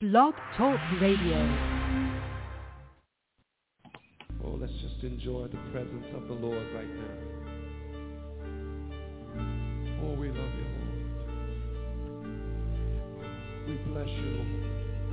Blog Talk Radio. Oh, let's just enjoy the presence of the Lord right now. Oh, we love you, Lord. We bless you, Lord.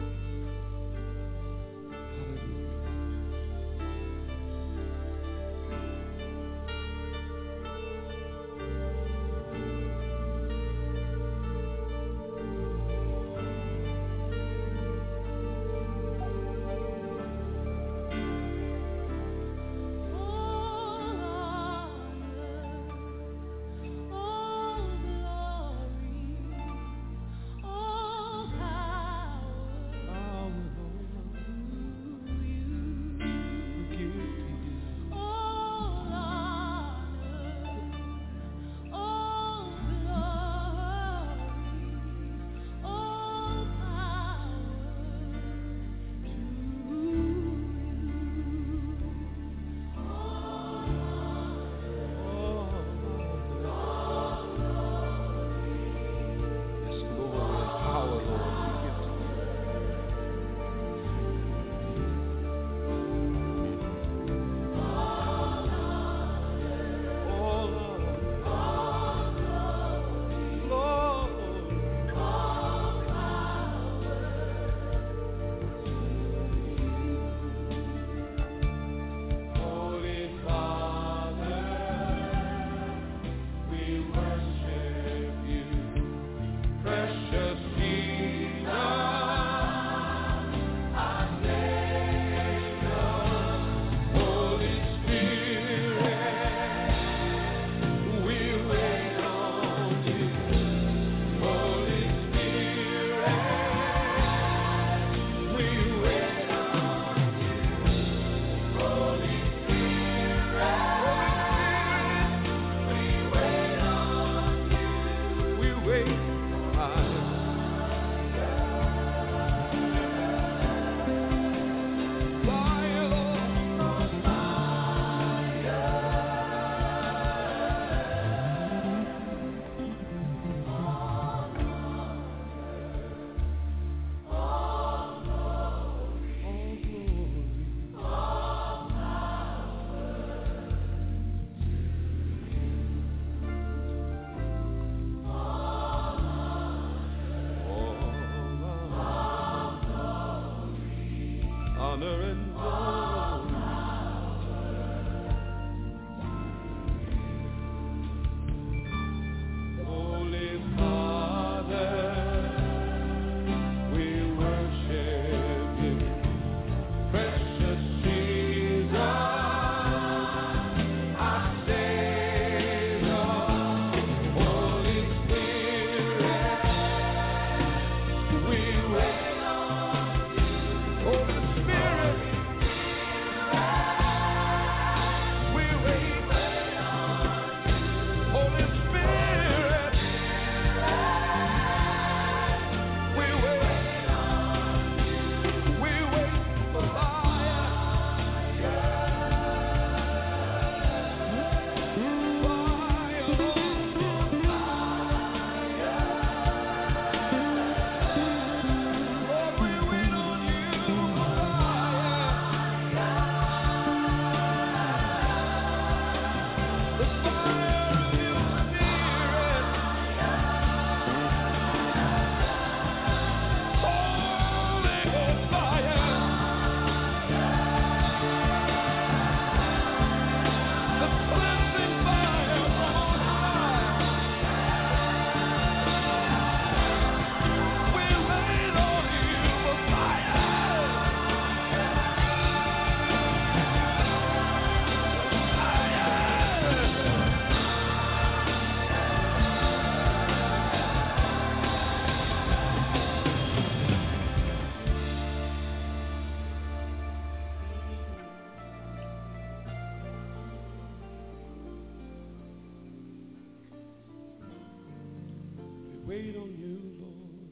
Wait on you, Lord.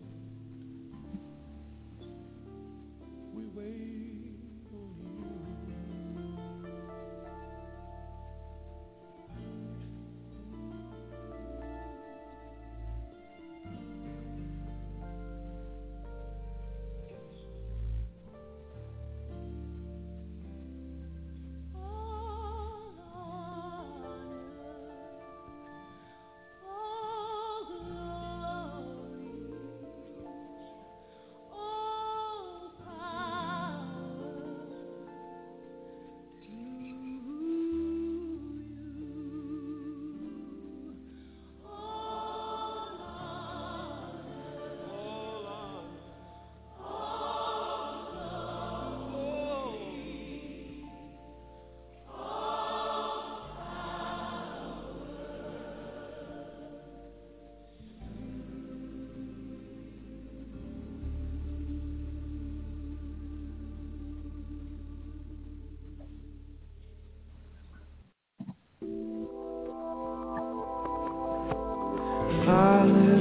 We wait on you.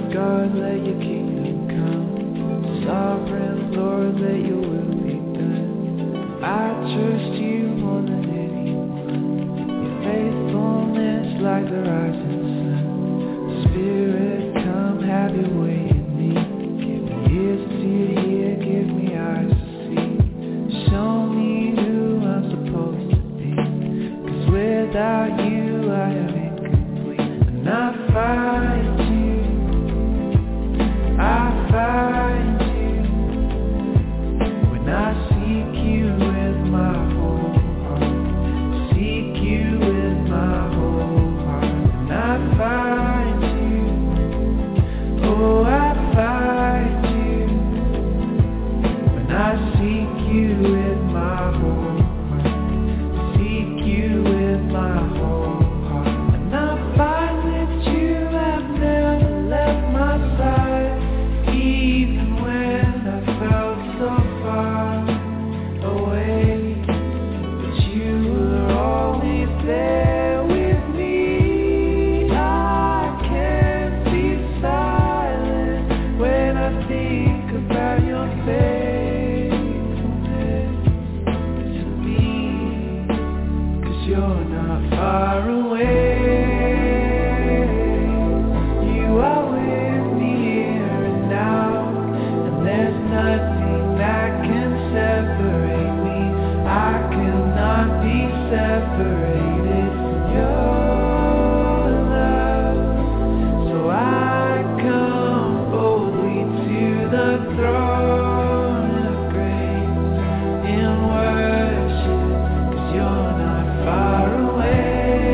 God, let your kingdom come. Sovereign Lord, let your will be done. I trust you more than anyone. Your faithfulness like the rising sun. Spirit, come have your way in me. Give me ears to hear, give me eyes to see. Show me who I'm supposed to be. 'Cause without you I am incomplete. And I find you, I find you. When I seek you with my whole heart, seek you with my whole heart. And I find you, oh I find you. When I seek you with my whole heart, seek you with my whole heart. And I find that you have never left my side, even when I felt so far away. But you were always there with me. I can't be silent when I think about your faithfulness to me. 'Cause you're not far away. You are with me here and now, and there's nothing that can separate me. I cannot be separated from your love. So I come boldly to the throne of grace in worship, 'cause you're not far away.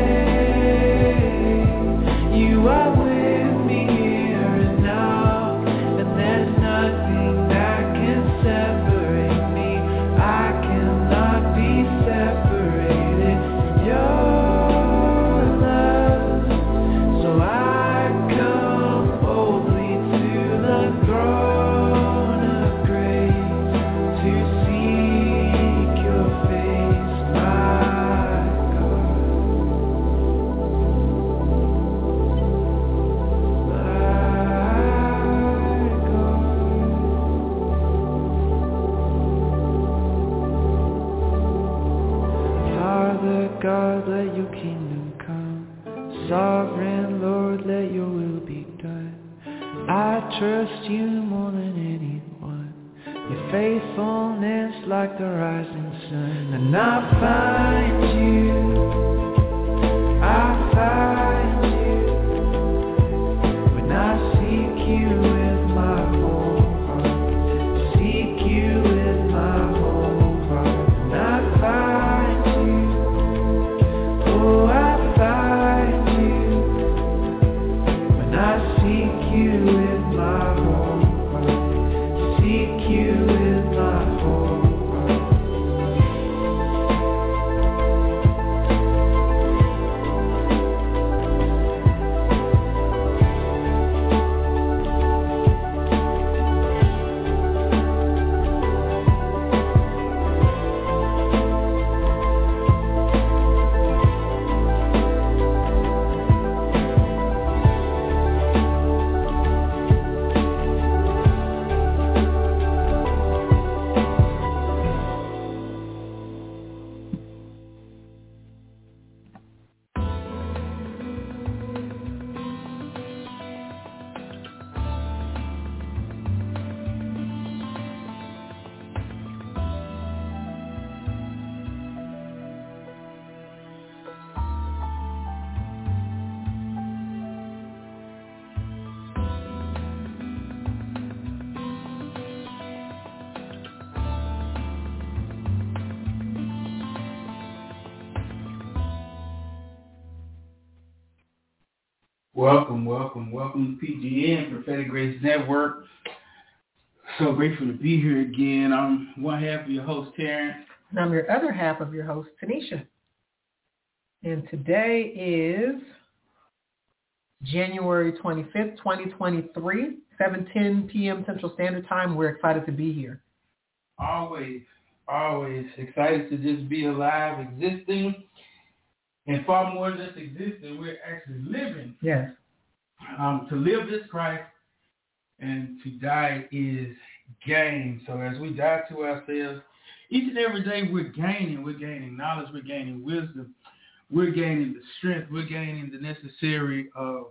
You are with me here and now, and there's nothing that can separate me. I cannot be separated from your love. So I come boldly to the throne of grace to seek your face, my God, my God. Father God, let your kingdom come. Sovereign Lord, let your will be done. I trust you more than anyone. Your faithfulness like the rising sun. And I find you, I find you. When I seek you with my whole heart, seek you with my whole heart. And I find you, oh I find you. When I seek you with my whole heart, seek you with my whole heart. Welcome to PGN, Prophetic Grace Network. So grateful to be here again. I'm one half of your host, Terrence. And I'm your other half of your host, Tanisha. And today is January 25th, 2023, 7:10 p.m. Central Standard Time. We're excited to be here. Always excited to just be alive, existing, and far more than just existing, we're actually living. Yes. To live is Christ, and to die is gain. So as we die to ourselves, each and every day we're gaining knowledge, we're gaining wisdom, we're gaining the strength, we're gaining the necessary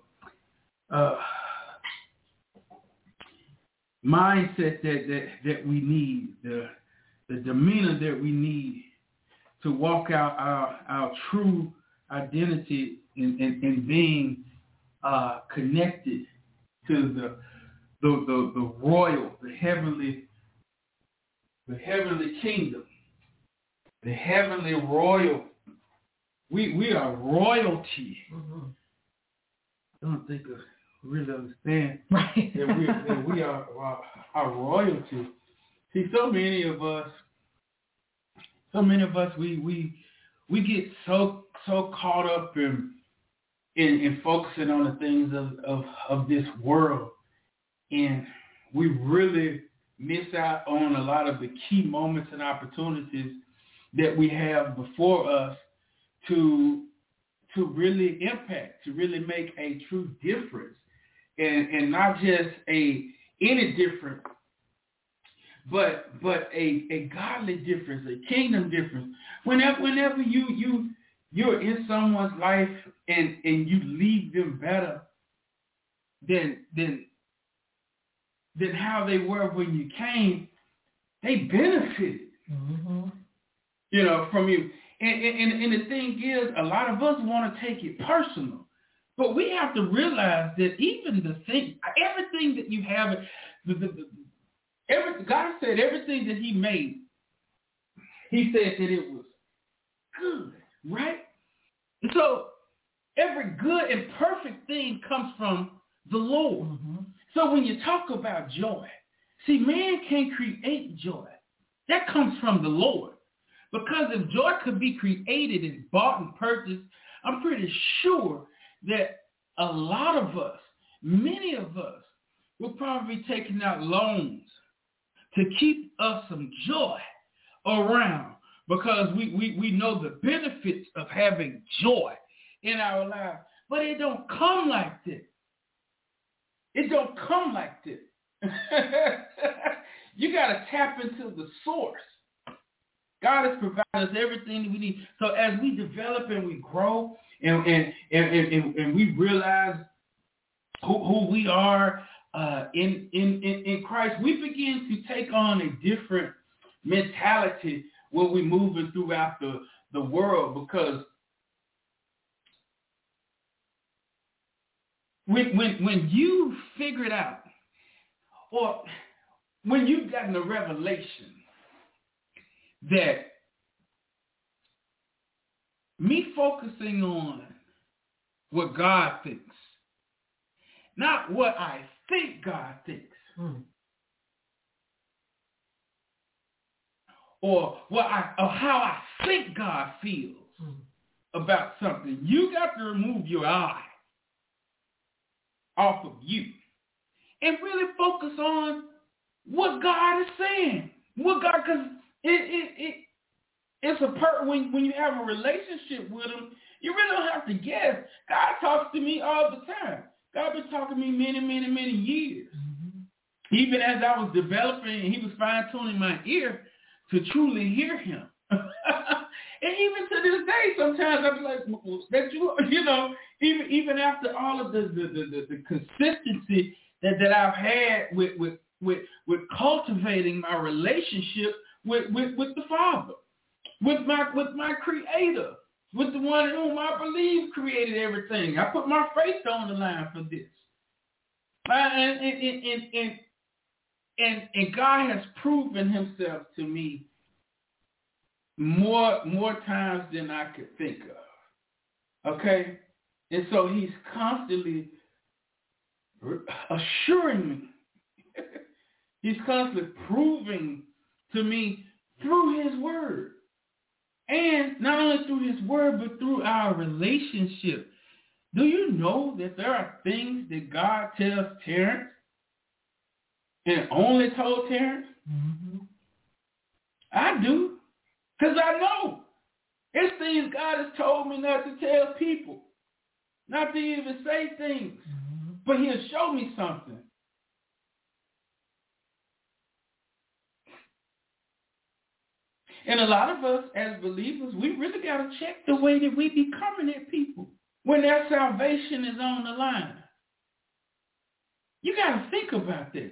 mindset that we need, the demeanor that we need to walk out our true identity in being connected to the royal, the heavenly kingdom, the heavenly royal. We are royalty. Mm-hmm. I don't think I really understand that we are royalty. See, so many of us, we get so caught up in focusing on the things of this world, and we really miss out on a lot of the key moments and opportunities that we have before us to really impact, to really make a true difference, and not just any difference, but a godly difference, a kingdom difference. Whenever you're in someone's life and you leave them better than how they were when you came, they benefited, from you. And the thing is, a lot of us want to take it personal, but we have to realize that even everything that you have, God said everything that He made, He said that it was good, right? And so every good and perfect thing comes from the Lord. Mm-hmm. So when you talk about joy, see, man can't create joy. That comes from the Lord. Because if joy could be created and bought and purchased, I'm pretty sure that a lot of us, many of us, will probably be taking out loans to keep us some joy around, because we know the benefits of having joy in our lives. But it don't come like this. It don't come like this. You got to tap into the source. God has provided us everything that we need. So as we develop and we grow and we realize who we are in Christ, we begin to take on a different mentality when we're moving throughout the world, because when you figured out, or when you've gotten a revelation that me focusing on what God thinks, not what I think God thinks, or how I think God feels about something, you got to remove your eye off of you and really focus on what God is saying. Because it's when you have a relationship with Him, you really don't have to guess. God talks to me all the time. God been talking to me many, many, many years. Mm-hmm. Even as I was developing, and He was fine-tuning my ear to truly hear Him. And even to this day, sometimes I'll be like, that even after all of the consistency that I've had with cultivating my relationship with the Father, with my Creator, with the one whom I believe created everything. I put my faith on the line for this. And God has proven Himself to me more times than I could think of. Okay? And so He's constantly assuring me. He's constantly proving to me through His Word. And not only through His Word, but through our relationship. Do you know that there are things that God tells Terrence and only told Terrence? Mm-hmm. I do. Because I know. It's things God has told me not to tell people. Not to even say things. Mm-hmm. But He'll show me something. And a lot of us as believers, we really got to check the way that we be coming at people when their salvation is on the line. You got to think about that.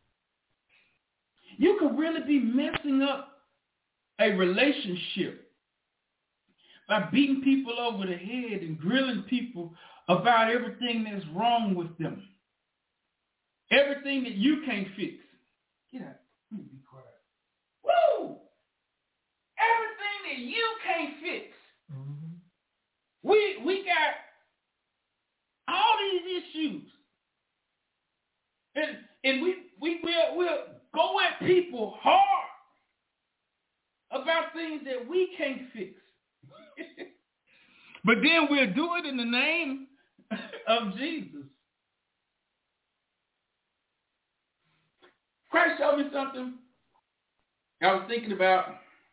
You could really be messing up a relationship by beating people over the head and grilling people about everything that's wrong with them. Everything that you can't fix. Get out. Let me be quiet. Woo! Everything that you can't fix. Mm-hmm. We got all these issues. And we'll go at people hard about things that we can't fix. But then we'll do it in the name of Jesus. Christ showed me something. I was thinking about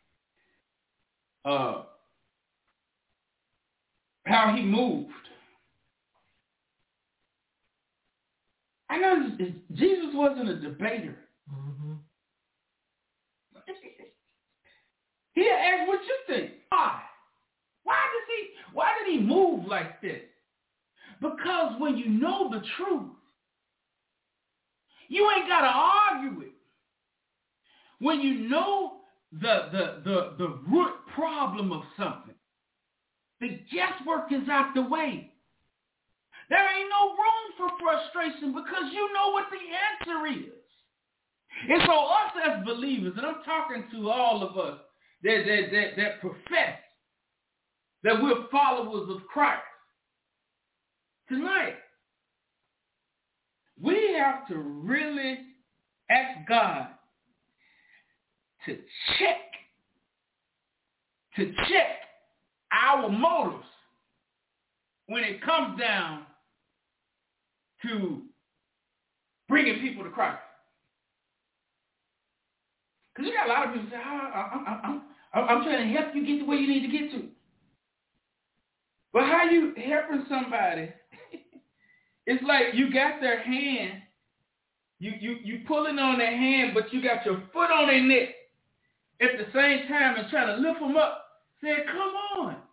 how he moved. I know Jesus wasn't a debater. Mm-hmm. He asked, what you think? Why did he move like this? Because when you know the truth, you ain't got to argue it. When you know the root problem of something, the guesswork is out the way. There ain't no room for frustration because you know what the answer is. And so us as believers, and I'm talking to all of us that profess that we're followers of Christ, tonight, we have to really ask God to check our motives when it comes down to bringing people to Christ. Because you got a lot of people say, I'm trying to help you get to where you need to get to. But how you helping somebody? It's like you got their hand, you pulling on their hand, but you got your foot on their neck at the same time and trying to lift them up. Say, come on.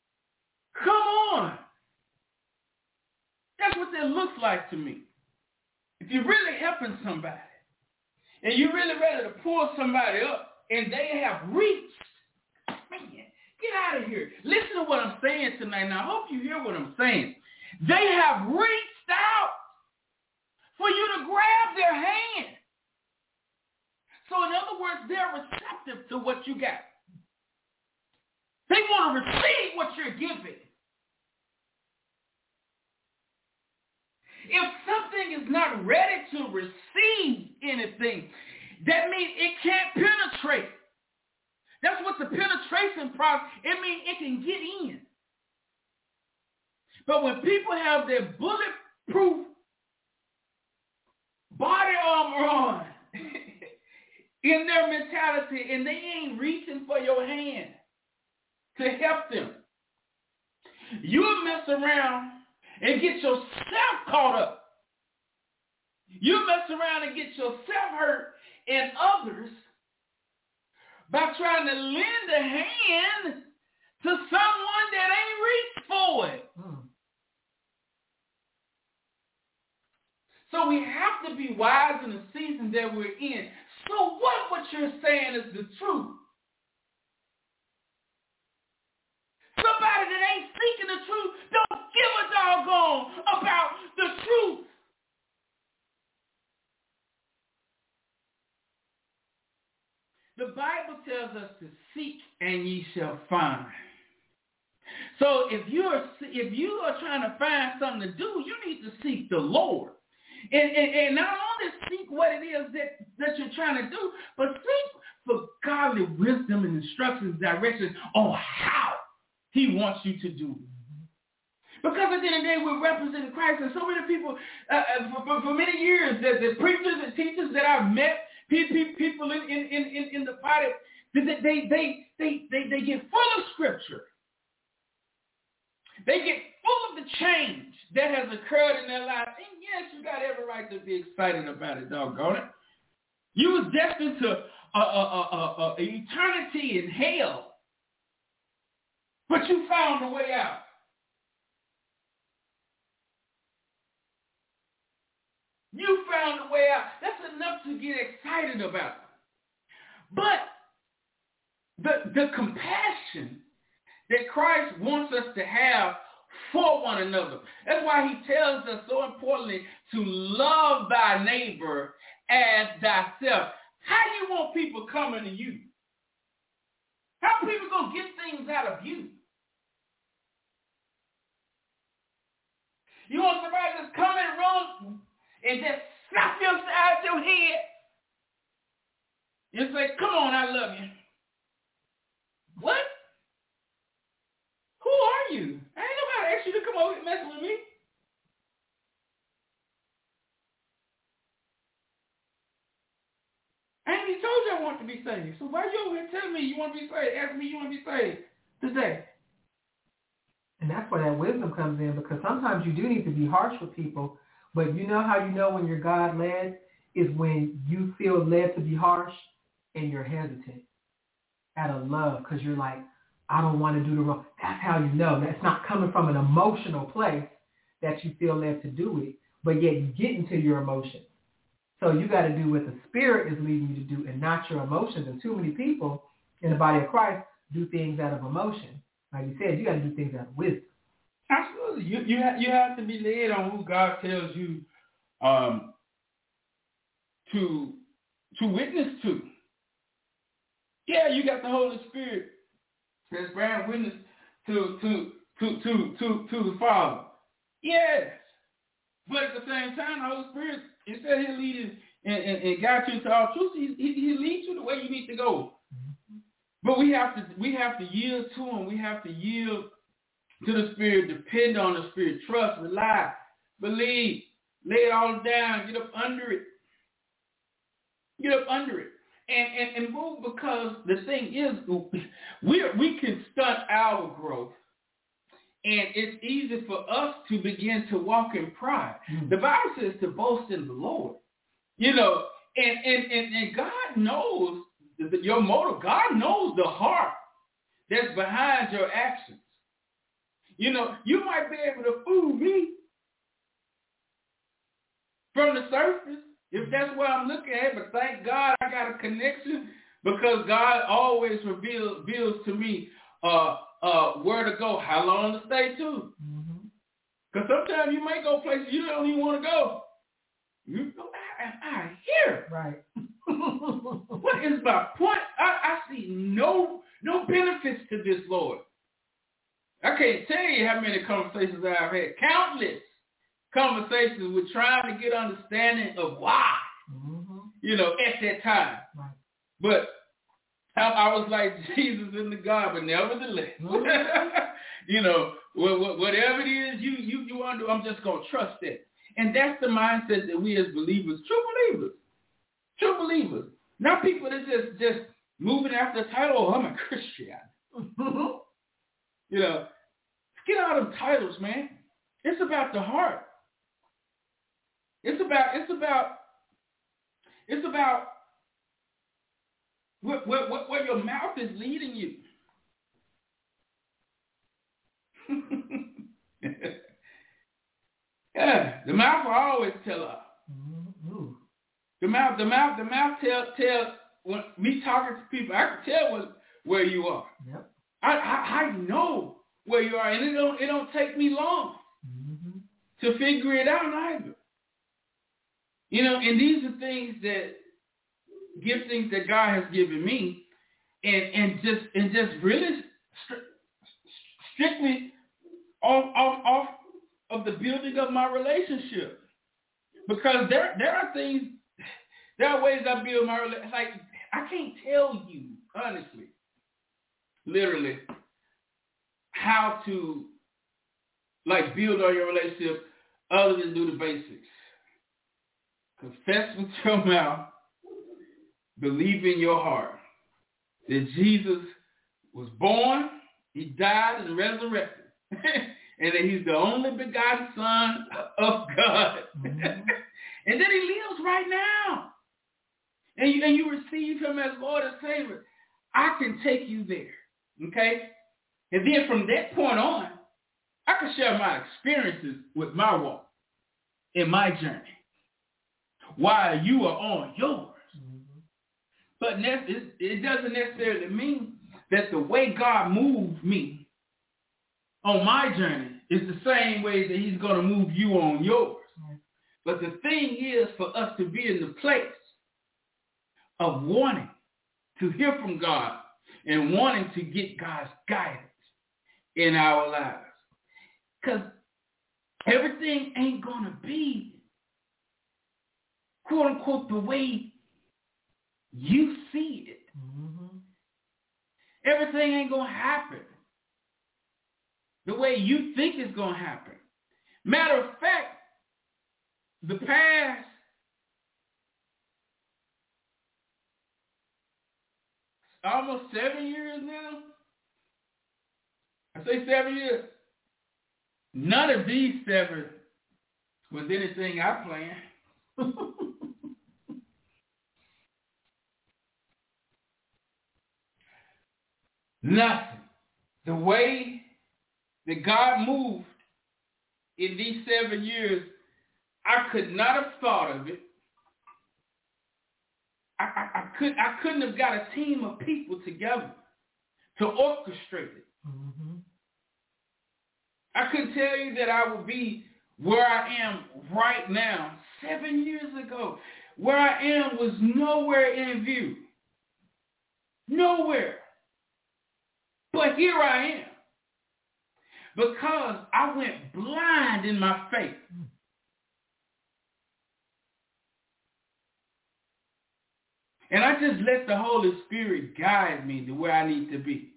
That's what that looks like to me. If you're really helping somebody and you're really ready to pull somebody up and they have reached, man, get out of here. Listen to what I'm saying tonight. Now, I hope you hear what I'm saying. They have reached out for you to grab their hand. So in other words, they're receptive to what you got. They want to receive what you're giving. If something is not ready to receive anything, that means it can't penetrate. That's what the penetration process, it means it can get in. But when people have their bulletproof body armor on in their mentality and they ain't reaching for your hand to help them, you'll mess around and get yourself caught up. You mess around and get yourself hurt and others by trying to lend a hand to someone that ain't reached for it. So we have to be wise in the season that we're in. So what you're saying is the truth. Somebody that ain't seeking the truth don't give a doggone about the truth. The Bible tells us to seek and ye shall find. So if you are trying to find something to do, you need to seek the Lord. And not only seek what it is that you're trying to do, but seek for godly wisdom and instructions, directions on how he wants you to do it. Because at the end of the day, we're representing Christ. And so many people, for many years, the preachers and teachers that I've met, people in the body, they get full of scripture. They get full of the change that has occurred in their life. And yes, you got every right to be excited about it, doggone it. You was destined to eternity in hell, but you found a way out. You found a way out. That's enough to get excited about. But the compassion that Christ wants us to have for one another. That's why he tells us so importantly to love thy neighbor as thyself. How do you want people coming to you? How are people going to get things out of you? You want somebody to just come in the room and just slap you upside your head and say, come on, I love you. What? Who are you? I ain't nobody asked you to come over and mess with me. I ain't even told you I want to be saved. So why you over here telling me you want to be saved? Ask me you want to be saved today. And that's where that wisdom comes in, because sometimes you do need to be harsh with people, but you know how you know when you're God-led is when you feel led to be harsh and you're hesitant out of love because you're like, I don't want to do the wrong. That's how you know. That's not coming from an emotional place that you feel led to do it, but yet you get into your emotions. So you got to do what the Spirit is leading you to do and not your emotions. And too many people in the body of Christ do things out of emotion. Like you said, you got to do things out of wisdom. Absolutely. You have to be led on who God tells you to witness to. Yeah, you got the Holy Spirit that's bearing witness to the Father. Yes. But at the same time, the Holy Spirit, instead of Him leading and guide you into all truth, He leads you the way you need to go. But we have to yield to Him. We have to yield to the Spirit, depend on the Spirit, trust, rely, believe, lay it all down, get up under it. Get up under it. And move, because the thing is, we can stunt our growth. And it's easy for us to begin to walk in pride. The Bible says to boast in the Lord. You know, and God knows your motive. God knows the heart that's behind your actions. You know, you might be able to fool me from the surface, if that's what I'm looking at, but thank God I got a connection, because God always reveals to me where to go, how long to stay too. Because sometimes you may go places you don't even want to go. You go, I here. Right. What is my point? I see no benefits to this, Lord. I can't tell you how many conversations I've had. Countless conversations with trying to get understanding of why, you know, at that time. Right. But I was like Jesus in the garden, but nevertheless, you know, whatever it is you want to do, I'm just going to trust it. And that's the mindset that we as believers, true believers, not people that just moving after the title, oh, I'm a Christian. You know, get out of them titles, man. It's about the heart. It's about where your mouth is leading you. Yeah, the mouth will always tell us. The mouth tell when me talking to people, I can tell where you are. Yep. I know where you are, and it don't take me long to figure it out either. You know, and these are things that giftings that God has given me, and just really strictly off of the building of my relationship, because there are things, there are ways I build my relationship. Like, I can't tell you honestly, literally, how to like build on your relationship other than do the basics. Confess with your mouth, believe in your heart that Jesus was born, He died and resurrected, and that He's the only begotten Son of God. And that He lives right now. and you receive him as Lord and Savior, I can take you there, okay? And then from that point on, I can share my experiences with my walk in my journey while you are on yours. Mm-hmm. But it doesn't necessarily mean that the way God moved me on my journey is the same way that he's going to move you on yours. Mm-hmm. But the thing is for us to be in the place of wanting to hear from God and wanting to get God's guidance in our lives. Because everything ain't going to be, quote unquote, the way you see it. Mm-hmm. Everything ain't going to happen the way you think it's going to happen. Matter of fact, the past almost 7 years now, I say 7 years, none of these 7 was anything I planned. Nothing. The way that God moved in these 7 years, I could not have thought of it. I couldn't have got a team of people together to orchestrate it. Mm-hmm. I couldn't tell you that I would be where I am right now. 7 years ago, where I am was nowhere in view. Nowhere. But here I am. Because I went blind in my faith. And I just let the Holy Spirit guide me to where I need to be.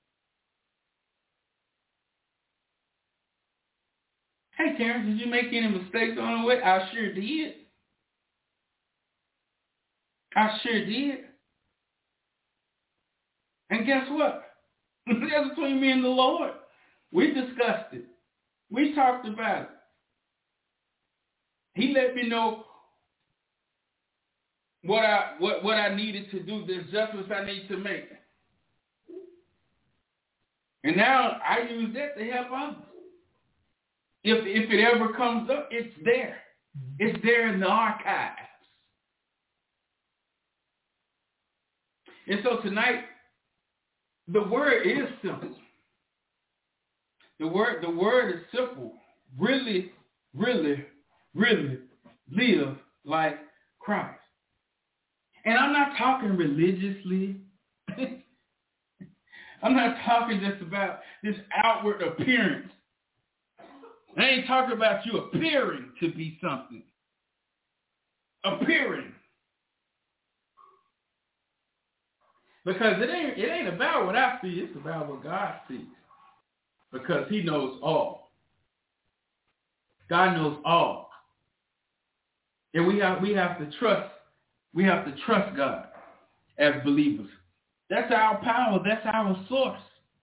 Hey, Terrence, did you make any mistakes on the way? I sure did. I sure did. And guess what? That's between me and the Lord. We discussed it. We talked about it. He let me know what I needed to do, the adjustments I need to make. And now I use that to help others. If it ever comes up, it's there. It's there in the archives. And so tonight, the word is simple. The word is simple. Really, really, really live like Christ. And I'm not talking religiously. I'm not talking just about this outward appearance. I ain't talking about you appearing to be something. Appearing. Because it ain't about what I see, it's about what God sees. Because he knows all. God knows all. And we have to trust God as believers. That's our power, that's our source.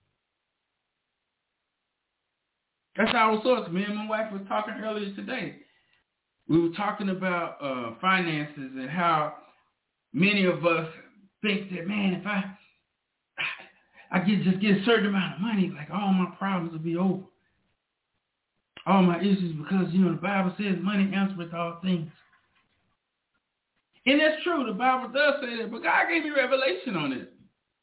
That's our source. Me and my wife were talking earlier today. We were talking about finances and how many of us think that, man, if I just get a certain amount of money, like all my problems will be over. All my issues, because, the Bible says money answereth all things. And that's true. The Bible does say that, but God gave me revelation on it.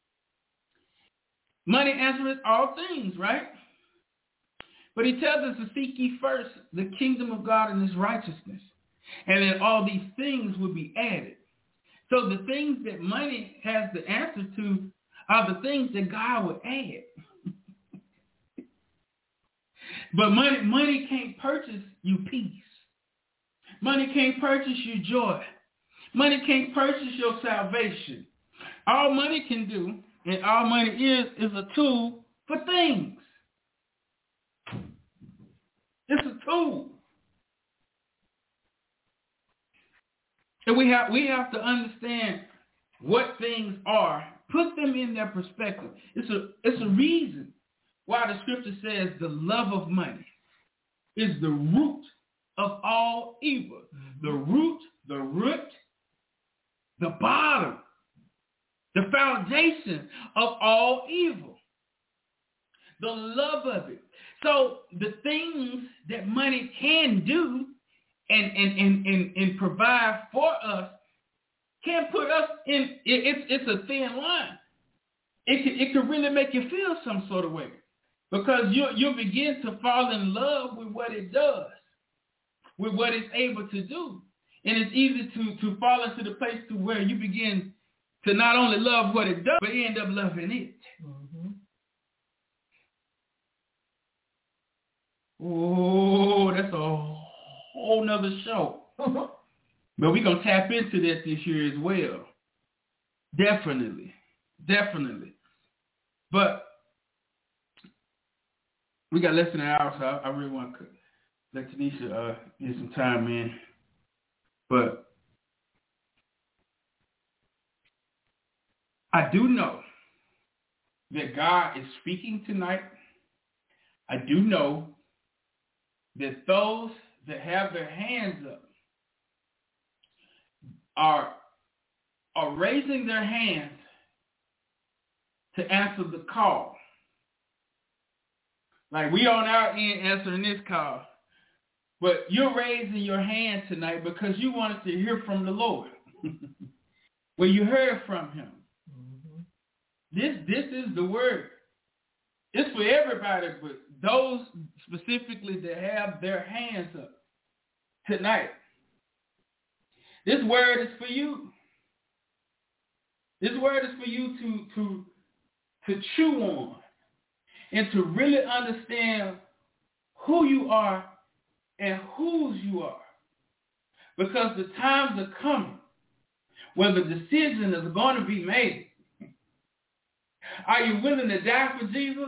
Money answereth all things, right? But he tells us to seek ye first the kingdom of God and his righteousness. And then all these things will be added. So the things that money has the answer to are the things that God will add. But money can't purchase you peace. Money can't purchase you joy. Money can't purchase your salvation. All money can do, and all money is a tool for things. It's a tool. And we have to understand what things are, put them in their perspective. It's a reason why the scripture says the love of money is the root of all evil. The root, the bottom, the foundation of all evil. The love of it. So the things that money can do and provide for us can put us in, it's a thin line. It could really make you feel some sort of way, because you begin to fall in love with what it does, with what it's able to do. And it's easy to fall into the place to where you begin to not only love what it does, but you end up loving it. Mm-hmm. Oh, that's a whole nother show. But we're going to tap into that this year as well. Definitely. But we got less than an hour, so I really want to let Tanisha get some time in. But I do know that God is speaking tonight. I do know that those that have their hands up are raising their hands to answer the call. Like, we on our end answering this call, but you're raising your hand tonight because you wanted to hear from the Lord. Well, you heard from him. Mm-hmm. This is the word. It's for everybody, but those specifically that have their hands up tonight. This word is for you. This word is for you to chew on and to really understand who you are and whose you are. Because the times are coming where the decision is going to be made. Are you willing to die for Jesus?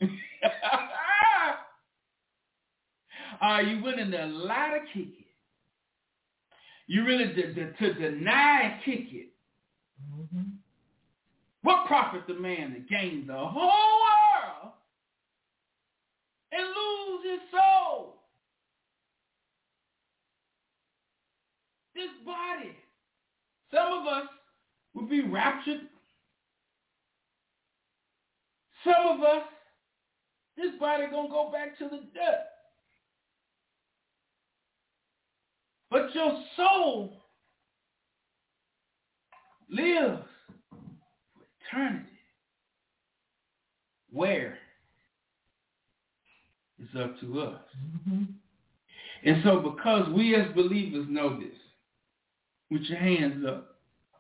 Are you willing to lie to kick it? You really to deny and kick it? Mm-hmm. What profit the man to gain the whole world and lose his soul? This body. Some of us will be raptured. Some of us, this body gonna go back to the dirt. But your soul lives for eternity. Where? It's up to us. Mm-hmm. And so because we as believers know this, with your hands up,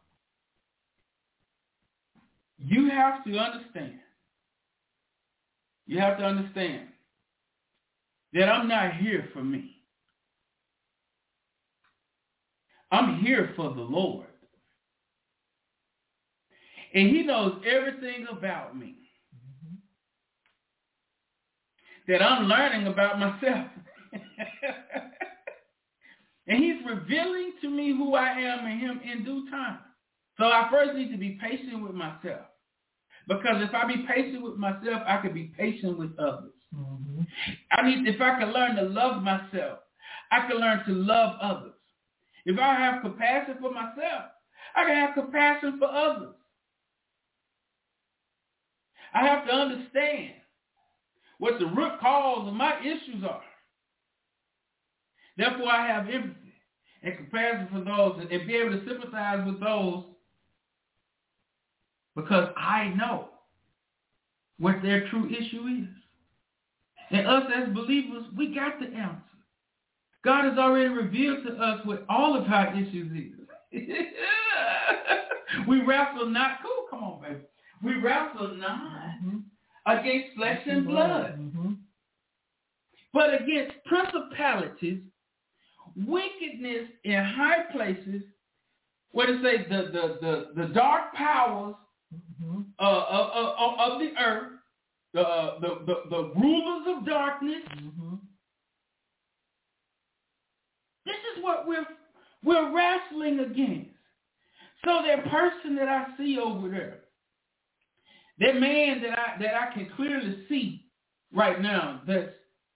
you have to understand. You have to understand that I'm not here for me. I'm here for the Lord. And he knows everything about me. Mm-hmm. That I'm learning about myself. And he's revealing to me who I am in him in due time. So I first need to be patient with myself. Because if I be patient with myself, I can be patient with others. Mm-hmm. If I can learn to love myself, I can learn to love others. If I have compassion for myself, I can have compassion for others. I have to understand what the root cause of my issues are. Therefore, I have empathy and compassion for those and be able to sympathize with those because I know what their true issue is. And us as believers, we got the answer. God has already revealed to us what all of our issues is. We wrestle not, come on, baby. We wrestle not against flesh and blood, but against principalities, wickedness in high places, what it say, the dark powers of the earth, the rulers of darkness. This is what we're wrestling against. So that person that I see over there, that man that I can clearly see right now, that's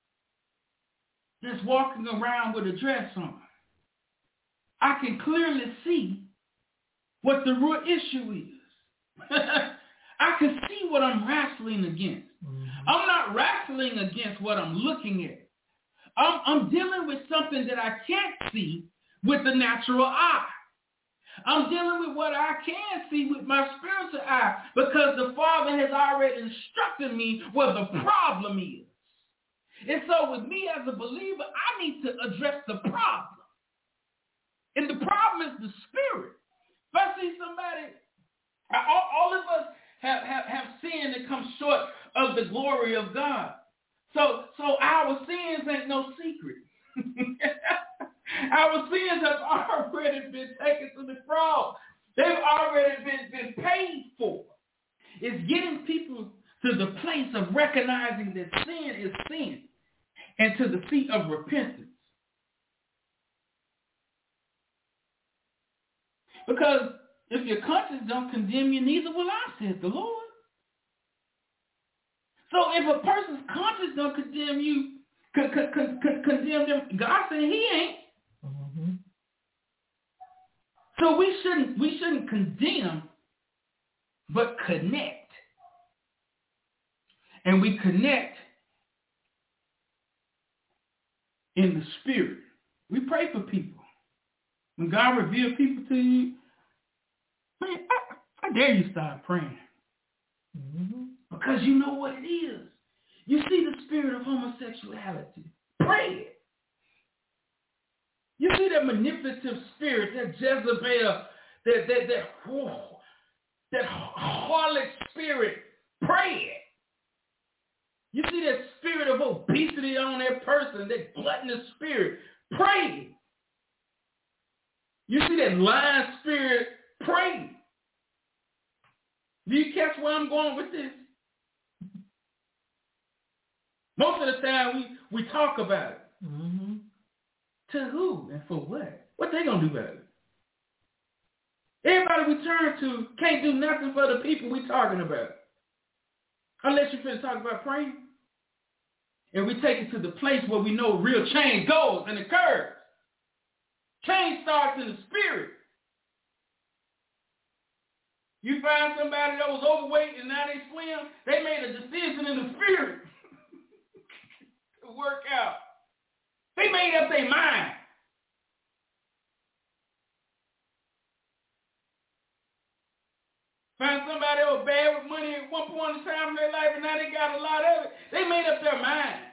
walking around with a dress on, I can clearly see what the real issue is. I can see what I'm wrestling against. I'm not wrestling against what I'm looking at. I'm dealing with something that I can't see with the natural eye. I'm dealing with what I can see with my spiritual eye because the Father has already instructed me where the problem is. And so with me as a believer, I need to address the problem. And the problem is the spirit. If I see somebody, all of us have sinned and come short of the glory of God. So our sins ain't no secret. Our sins have already been taken to the cross. They've already been paid for. It's getting people to the place of recognizing that sin is sin and to the seat of repentance. Because if your conscience don't condemn you, neither will I, says the Lord. So if a person's conscience don't condemn you, condemn them, God said he ain't. Mm-hmm. So we shouldn't condemn, but connect. And we connect in the spirit. We pray for people. When God reveals people to you, man, I dare you start praying. Mm-hmm. Because you know what it is. You see the spirit of homosexuality. Pray it. You see that manipulative spirit, that Jezebel, that harlot spirit. Pray it. You see that spirit of obesity on that person, that gluttonous spirit. Pray it. You see that lying spirit. Pray. Do you catch where I'm going with this? Most of the time we talk about it. Mm-hmm. To who and for what? What they going to do about it? Everybody we turn to can't do nothing for the people we talking about. Unless you're finna talk about praying. And we take it to the place where we know real change goes and occurs. Change starts in the spirit. You find somebody that was overweight and now they slim, they made a decision in the spirit to work out. They made up their mind. Find somebody that was bad with money at one point in time in their life and now they got a lot of it. They made up their mind.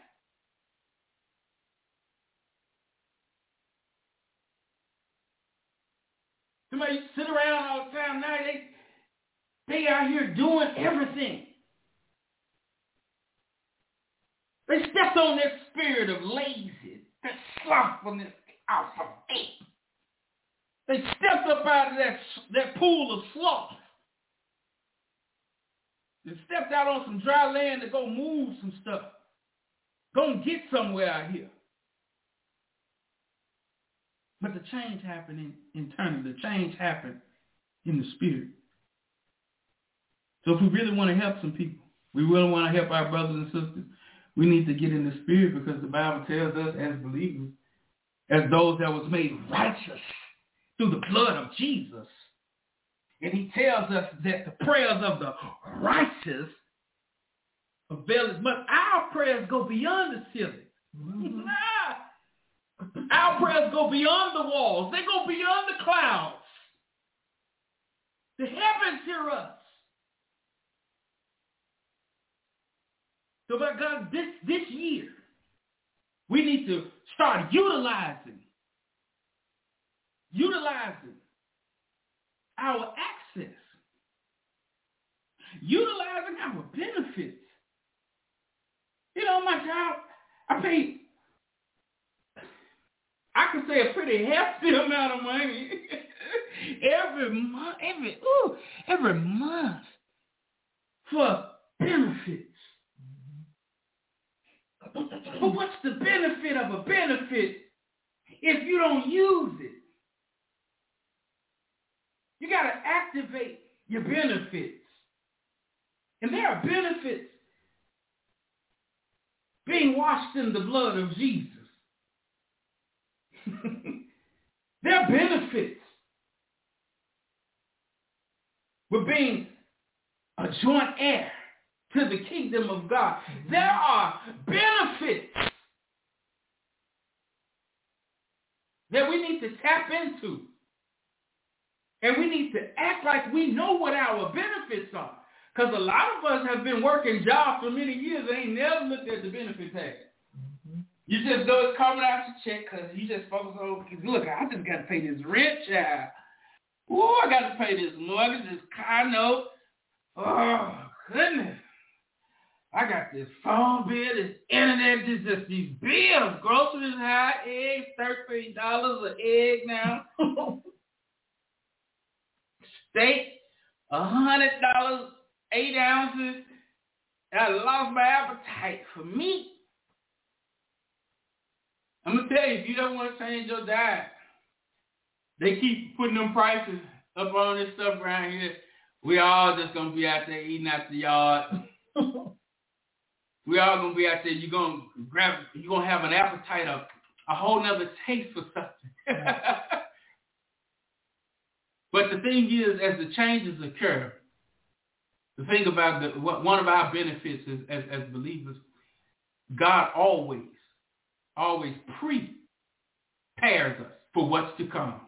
Somebody sit around all the time now, they out here doing everything. They stepped on that spirit of lazy, that slothfulness out of faith. They stepped up out of that pool of sloth. They stepped out on some dry land to go move some stuff. Go and get somewhere out here. But the change happened internally. The change happened in the spirit. So if we really want to help some people, we really want to help our brothers and sisters, we need to get in the spirit because the Bible tells us as believers, as those that was made righteous through the blood of Jesus. And he tells us that the prayers of the righteous avail as much. Our prayers go beyond the ceiling. Mm-hmm. Our prayers go beyond the walls. They go beyond the clouds. The heavens hear us. So, by God, this year, we need to start utilizing our access, utilizing our benefits. You know, my job, I pay, I could say a pretty hefty amount of money every month for benefits. But what's the benefit of a benefit if you don't use it? You got to activate your benefits. And there are benefits being washed in the blood of Jesus. There are benefits with being a joint heir to the kingdom of God. There are benefits that we need to tap into. And we need to act like we know what our benefits are. Because a lot of us have been working jobs for many years and ain't never looked at the benefit tag. You just know it's coming out your check because you just focus on, look, I just got to pay this rent, child. Ooh, I got to pay this mortgage, this car note. Oh, goodness. I got this phone bill, this internet, just these bills. Groceries high, eggs, $13 an egg now. Steak, $100, 8 ounces. I lost my appetite for meat. I'm going to tell you, if you don't want to change your diet, they keep putting them prices up on this stuff around here. We all just going to be out there eating out the yard. We all going to be out there. You're going to have an appetite, a whole nother taste for something. But the thing is, as the changes occur, the thing about one of our benefits is, as believers, God always prepares us for what's to come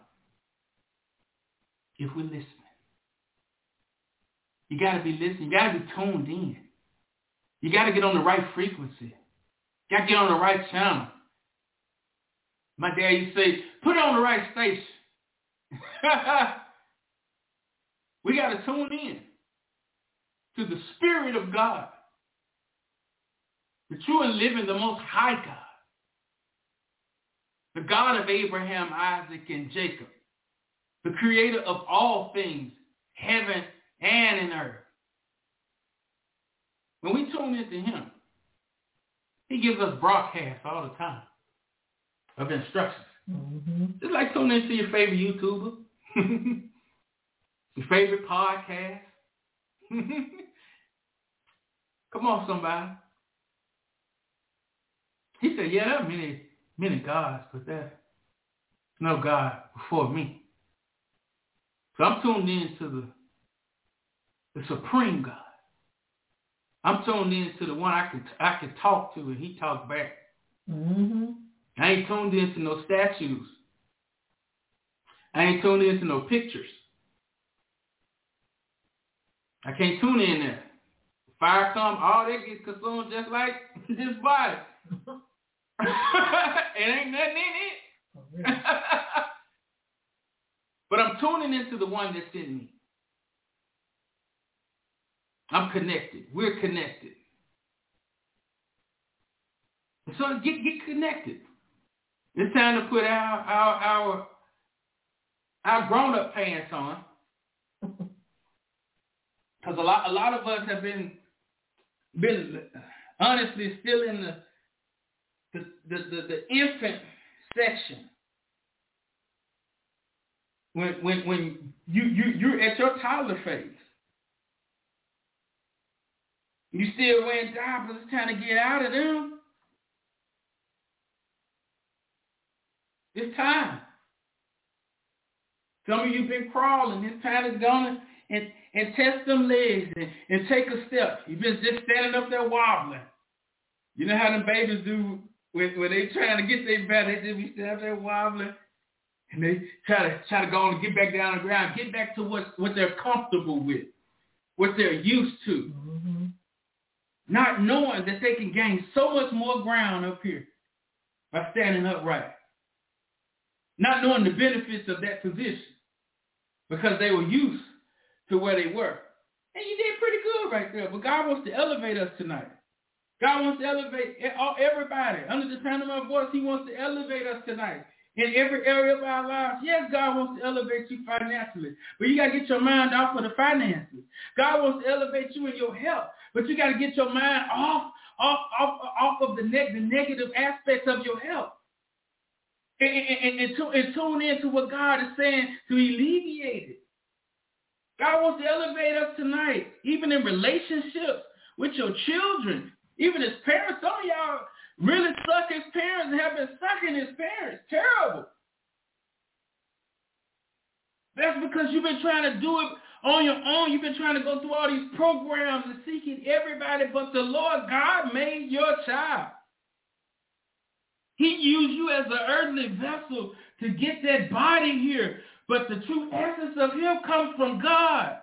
if we're listening. You got to be listening. You got to be tuned in. You got to get on the right frequency. You got to get on the right channel. My dad used to say, put it on the right station. We got to tune in to the Spirit of God, the true and living, the most high God, the God of Abraham, Isaac, and Jacob, the creator of all things, heaven and in earth. When we tune into him, he gives us broadcasts all the time of instructions. Mm-hmm. Just like tuning into your favorite YouTuber, your favorite podcast. Come on, somebody. He said, yeah, there are many gods, but there's no God before me. So I'm tuned in to the supreme God. I'm tuned in to the one I can talk to and he talks back. Mm-hmm. I ain't tuned into no statues. I ain't tuned into no pictures. I can't tune in there. Fire come, all that gets consumed just like this body. It ain't nothing in it. Oh, really? But I'm tuning into the one that's in me. I'm connected. We're connected. So get connected. It's time to put our grown-up pants on. Because a lot of us have been honestly still in the infant section. When you're at your toddler phase. You still wearing diapers, it's time to get out of them. It's time. Some of you been crawling. It's time to go and test them legs and take a step. You've been just standing up there wobbling. You know how them babies do when they trying to get their back, they just be standing up there wobbling. And they try to go and get back down on the ground, get back to what they're comfortable with, what they're used to. Mm-hmm. Not knowing that they can gain so much more ground up here by standing upright. Not knowing the benefits of that position because they were used to where they were. And you did pretty good right there. But God wants to elevate us tonight. God wants to elevate everybody. Under the sound of my voice, he wants to elevate us tonight. In every area of our lives. Yes, God wants to elevate you financially. But you got to get your mind off of the finances. God wants to elevate you in your health. But you got to get your mind off of the negative aspects of your health. And tune into what God is saying to alleviate it. God wants to elevate us tonight, even in relationships with your children, even as parents. Some of y'all really suck as parents and have been sucking as parents. Terrible. That's because you've been trying to do it on your own. You've been trying to go through all these programs and seeking everybody, but the Lord God made your child. He used you as an earthly vessel to get that body here, but the true essence of him comes from God.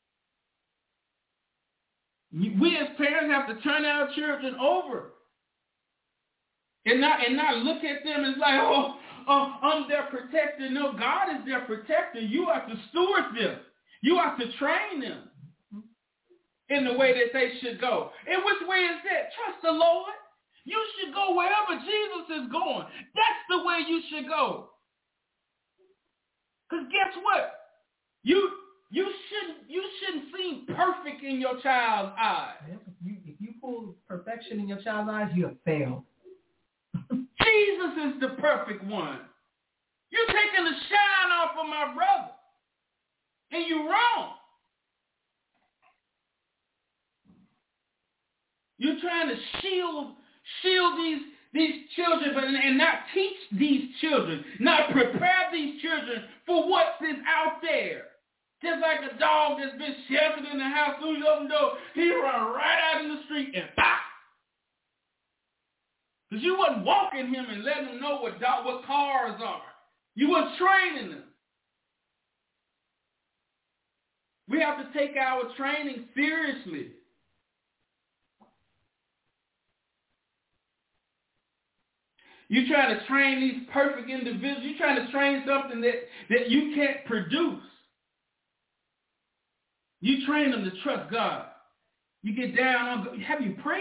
We as parents have to turn our children over and not look at them as like, oh, I'm their protector. No, God is their protector. You are to steward them. You are to train them in the way that they should go. And which way is that? Trust the Lord. You should go wherever Jesus is going. That's the way you should go. Because guess what? You shouldn't seem perfect in your child's eyes. If you pull perfection in your child's eyes, you have failed. Jesus is the perfect one. You're taking the shine off of my brother. And you're wrong. You're trying to shield these children and not teach these children, not prepare these children for what is out there. Just like a dog that's been sheltered in the house, soon as you open the door, he run right out in the street and pop. Because you wasn't walking him and letting him know what cars are. You weren't training them. We have to take our training seriously. You're trying to train these perfect individuals. You're trying to train something that you can't produce. You train them to trust God. You get down on, have you prayed?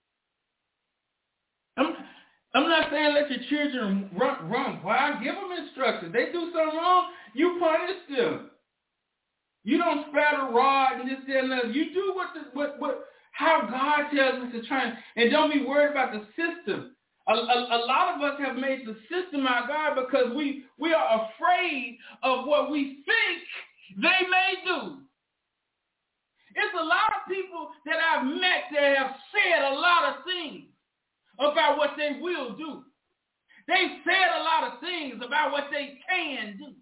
I'm not saying let your children run wild. Give them instructions. They do something wrong, you punish them. You don't spare the rod and this, that, and that. You do how God tells us to train, and don't be worried about the system. A lot of us have made the system our God because we are afraid of what we think they may do. It's a lot of people that I've met that have said a lot of things about what they will do. They've said a lot of things about what they can do.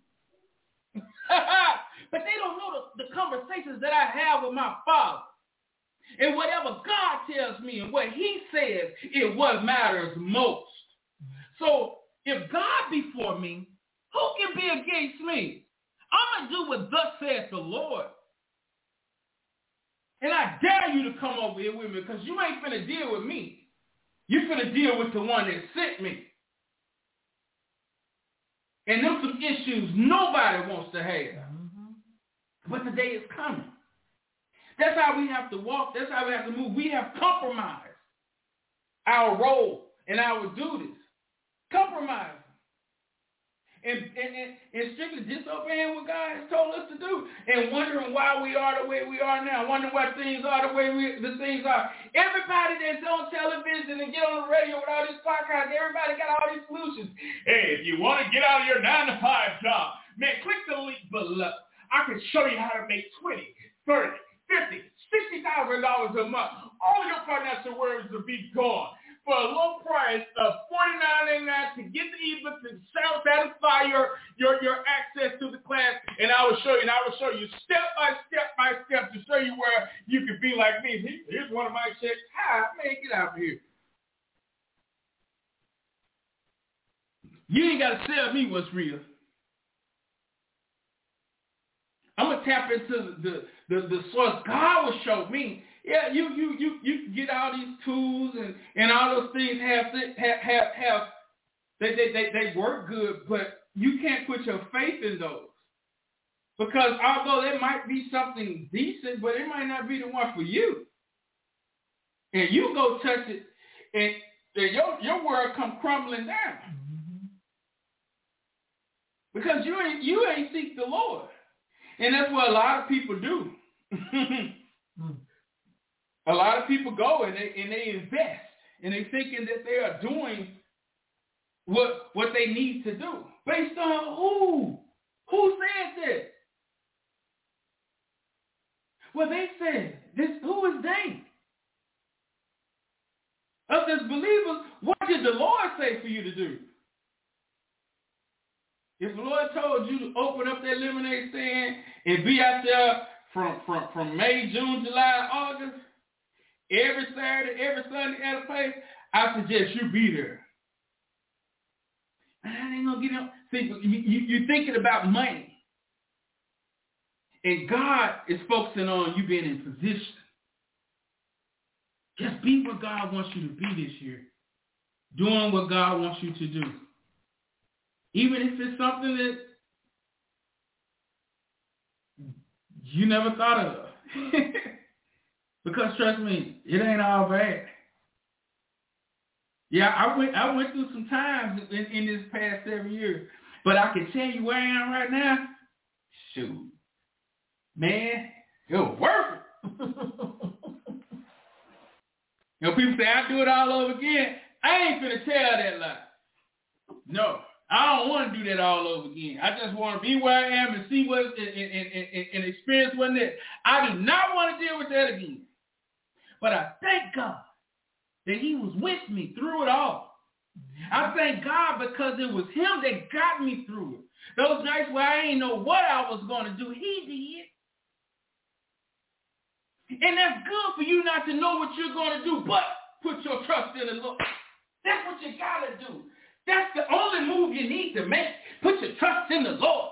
But they don't know the conversations that I have with my Father. And whatever God tells me and what he says is what matters most. So if God be for me, who can be against me? I'm going to do what thus saith the Lord. And I dare you to come over here with me because you ain't finna deal with me. You're finna deal with the one that sent me. And them some issues nobody wants to have. Mm-hmm. But the day is coming. That's how we have to walk. That's how we have to move. We have compromised our role and our duties. Compromising. And strictly disobeying what God has told us to do. And wondering why we are the way we are now. Wondering why things are the way the things are. Everybody that's on television and get on the radio with all these podcasts, everybody got all these solutions. Hey, if you want to get out of your 9-to-5 job, man, click the link below. I can show you how to make $20, $30, $50, $60,000 a month. All your financial worries will be gone for a low price of $49.99 to get the ebook to satisfy your access to the class. And I will show you step by step to show you where you can be like me. Here's one of my checks. Hi, man, get out of here. You ain't got to tell me what's real. I'm going to tap into the source. God will show me. Yeah, you get all these tools and all those things they work good, but you can't put your faith in those. Because although there might be something decent, but it might not be the one for you. And you go touch it, and your world come crumbling down. Mm-hmm. Because you ain't seek the Lord. And that's what a lot of people do. A lot of people go and they invest, and they thinking that they are doing what they need to do. Based on who? Who said that? Well, they said this. Who is they? Us as believers, what did the Lord say for you to do? If the Lord told you to open up that lemonade stand and be out there from May, June, July, August, every Saturday, every Sunday at a place, I suggest you be there. And I ain't gonna get up. See, you're thinking about money. And God is focusing on you being in position. Just be what God wants you to be this year. Doing what God wants you to do. Even if it's something that you never thought of. Because trust me, it ain't all bad. Yeah, I went through some times in this past 7 years. But I can tell you where I am right now. Shoot. Man, it was worth it. People say, I do it all over again. I ain't finna tell that lie. No, I don't want to do that all over again. I just want to be where I am and see what and experience what it is. I do not want to deal with that again. But I thank God that he was with me through it all. I thank God because it was him that got me through it. Those nights where I ain't know what I was going to do, he did. And that's good for you not to know what you're going to do, but put your trust in the Lord. That's what you got to do. That's the only move you need to make. Put your trust in the Lord.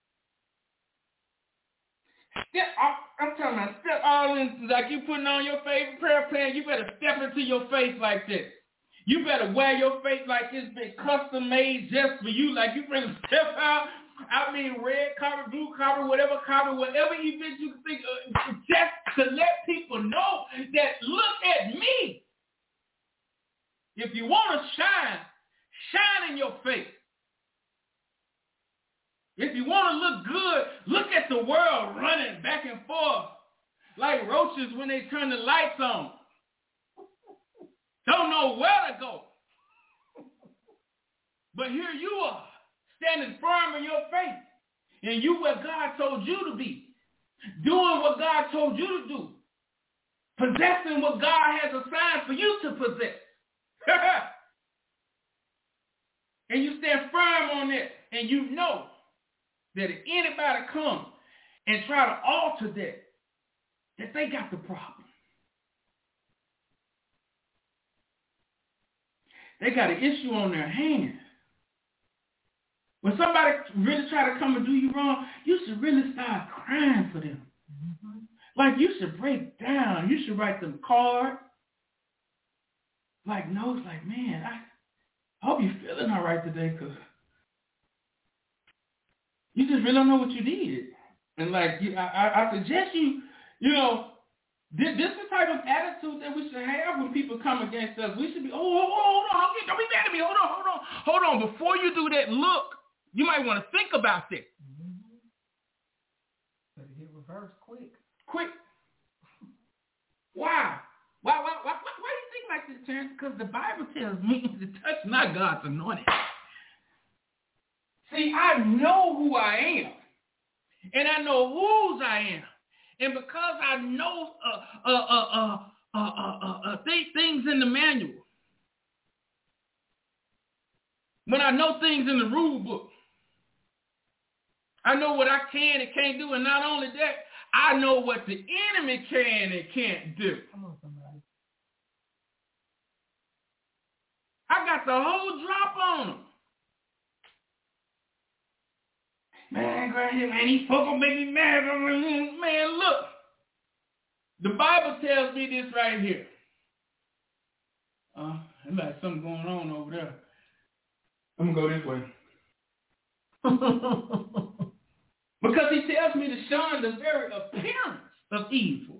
I'm telling you, step all in, like you putting on your favorite prayer plan, you better step into your faith like this. You better wear your faith like it's been custom made just for you, like you better step out. I mean, red carpet, blue carpet, whatever event you can think of, just to let people know that look at me. If you want to shine, shine in your faith. If you want to look good, look at the world running back and forth like roaches when they turn the lights on. Don't know where to go. But here you are, standing firm in your faith. And you where God told you to be. Doing what God told you to do. Possessing what God has assigned for you to possess. And you stand firm on it. And you know that if anybody comes and try to alter that they got the problem. They got an issue on their hands. When somebody really try to come and do you wrong, you should really start crying for them. Mm-hmm. Like you should break down. You should write them cards. Like notes like, man, I hope you're feeling all right today because you just really don't know what you did. And like, I suggest you know, this is the type of attitude that we should have when people come against us. We should be, hold on, don't be mad at me. Hold on. Before you do that, look, you might want to think about this. Better get reversed quick. Why? Why do you think like this, Terrence? Because the Bible tells me to touch not God's anointed. See, I know who I am. And I know whose I am. And because I know things in the manual, when I know things in the rule book, I know what I can and can't do. And not only that, I know what the enemy can and can't do. Come on, somebody. I got the whole drop on them. Man, right here, man, these folks gonna make me mad. Man, look. The Bible tells me this right here. There's like something going on over there. I'm gonna go this way. Because he tells me to shun the very appearance of evil.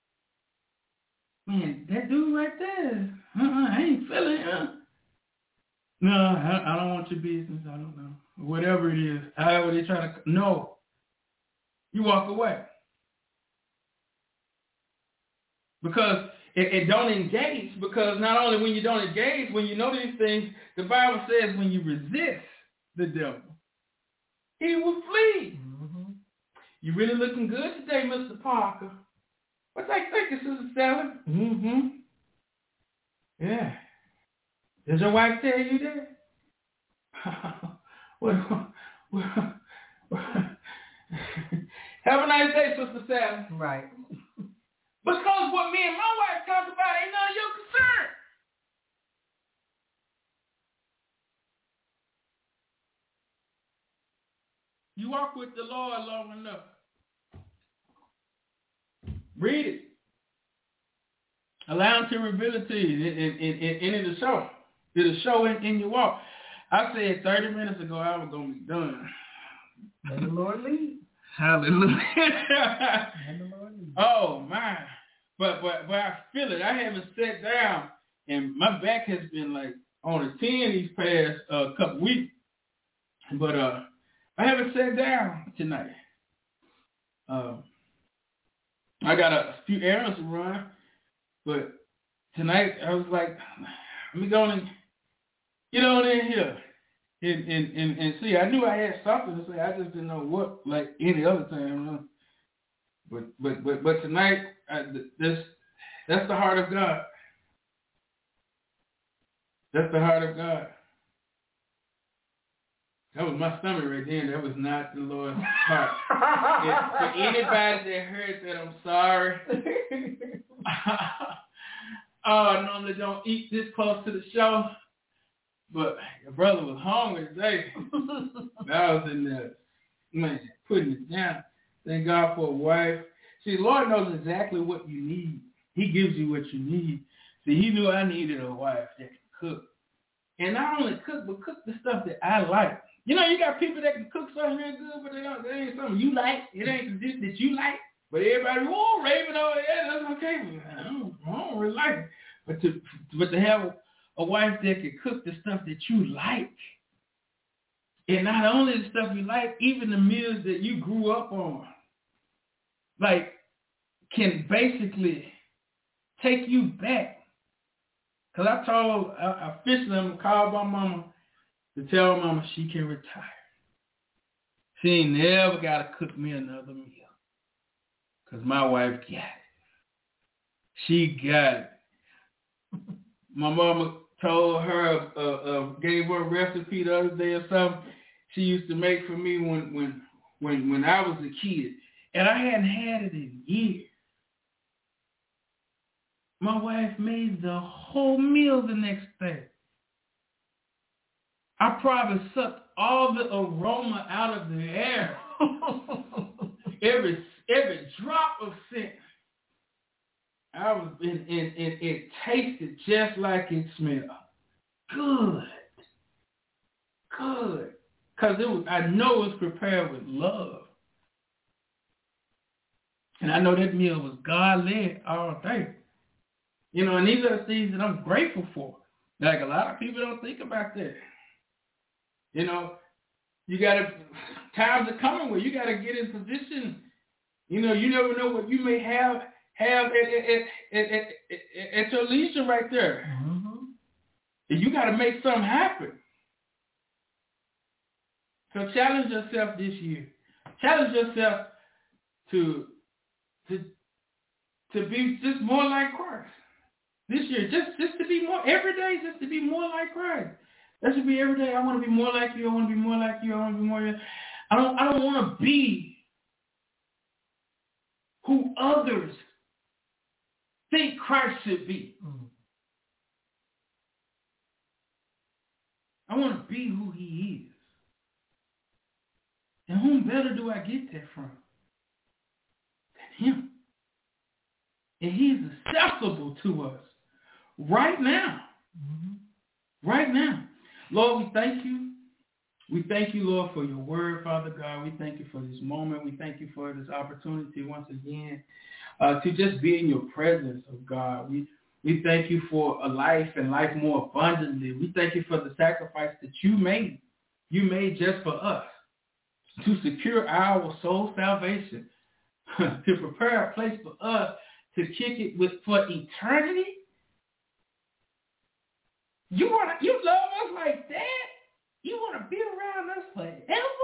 Man, that dude right there, I ain't feeling it. No, I don't want your business. I don't know. Whatever it is, however they try to, no. You walk away. Because it don't engage, because not only when you don't engage, when you know these things, the Bible says when you resist the devil, he will flee. Mm-hmm. You really looking good today, Mr. Parker. What's that thinking, Sister Sally? Mm-hmm. Yeah. Does your wife tell you that? Well, Have a nice day, Sister Sally. Right. Because what me and my wife talk about ain't none of your concern. You walk with the Lord long enough. Read it. Allow him to reveal it to you, and it'll show. It'll show in your walk. I said 30 minutes ago I was going to be done. Let the Lord lead. Hallelujah. Let the Lord lead. Oh, my. But I feel it. I haven't sat down, and my back has been like on a 10 these past couple weeks. But I haven't sat down tonight. I got a few errands to run, but tonight I was like, let me go and get on in here and see. I knew I had something to say. I just didn't know what, like any other time. But tonight, that's the heart of God. That's the heart of God. That was my stomach right there. That was not the Lord's heart. For anybody that heard that, I'm sorry. I normally don't eat this close to the show, but your brother was hungry today. I was in there, man, putting it down. Thank God for a wife. See, the Lord knows exactly what you need. He gives you what you need. See, he knew I needed a wife that can cook. And not only cook, but cook the stuff that I like. You know, you got people that can cook something real good, but they ain't something you like. It ain't the dish that you like. But everybody, oh, Raven, oh, yeah, that's okay. I don't really like it. But to have a wife that can cook the stuff that you like, and not only the stuff you like, even the meals that you grew up on, like, can basically take you back. Because I officially called my mama to tell my mama she can retire. She ain't never got to cook me another meal. Because my wife got it. She got it. My mama told her, gave her a recipe the other day or something she used to make for me when I was a kid. And I hadn't had it in years. My wife made the whole meal the next day. I probably sucked all the aroma out of the air. every drop of scent. I was and it tasted just like it smelled. Good. Because I know it was prepared with love. And I know that meal was God-led all day. You know, and these are the things that I'm grateful for. Like, a lot of people don't think about that. You know, times are coming where you got to get in position. You know, you never know what you may have at your leisure right there. Mm-hmm. And you got to make something happen. So challenge yourself this year. Challenge yourself to be just more like Christ. This year, just to be more, every day, just to be more like Christ. That should be every day. I want to be more like you. I want to be more like you. I want to be more like you. I don't want to be who others think Christ should be. I want to be who he is. And whom better do I get that from than him? And he's accessible to us right now. Mm-hmm. Right now. Lord, we thank you. We thank you, Lord, for your word, Father God. We thank you for this moment. We thank you for this opportunity once again to just be in your presence, oh God. We thank you for a life and life more abundantly. We thank you for the sacrifice that you made. You made just for us to secure our soul salvation, to prepare a place for us to kick it for eternity. You love us like that? You want to be around us forever?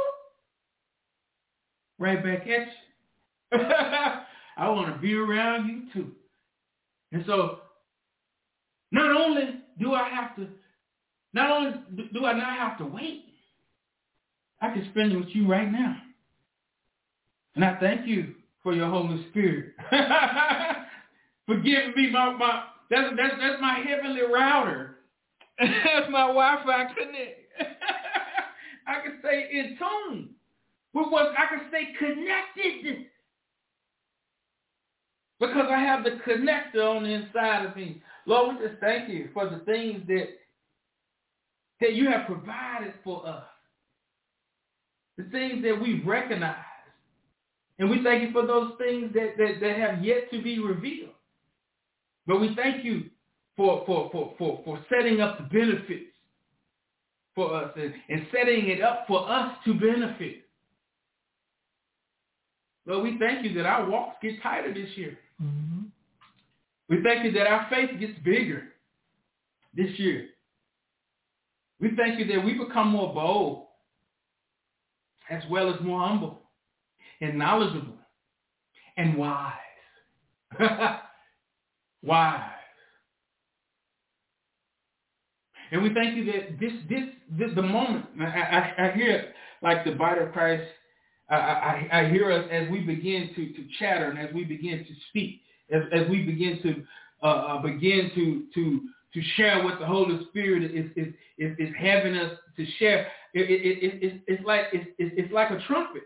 Right back at you. I want to be around you too. And so, not only do I not have to wait, I can spend it with you right now. And I thank you for your Holy Spirit. For giving me that's my heavenly router. That's my Wi-Fi connect. I can stay in tune with what I can stay connected. Because I have the connector on the inside of me. Lord, we just thank you for the things that you have provided for us. The things that we recognize. And we thank you for those things that have yet to be revealed. But we thank you for setting up the benefits for us and setting it up for us to benefit. Lord, we thank you that our walks get tighter this year. Mm-hmm. We thank you that our faith gets bigger this year. We thank you that we become more bold as well as more humble and knowledgeable and wise. Wise. And we thank you that this the moment, I hear like the body of Christ, I hear us as we begin to chatter and as we begin to speak, as we begin to share what the Holy Spirit is having us to share. It's like a trumpet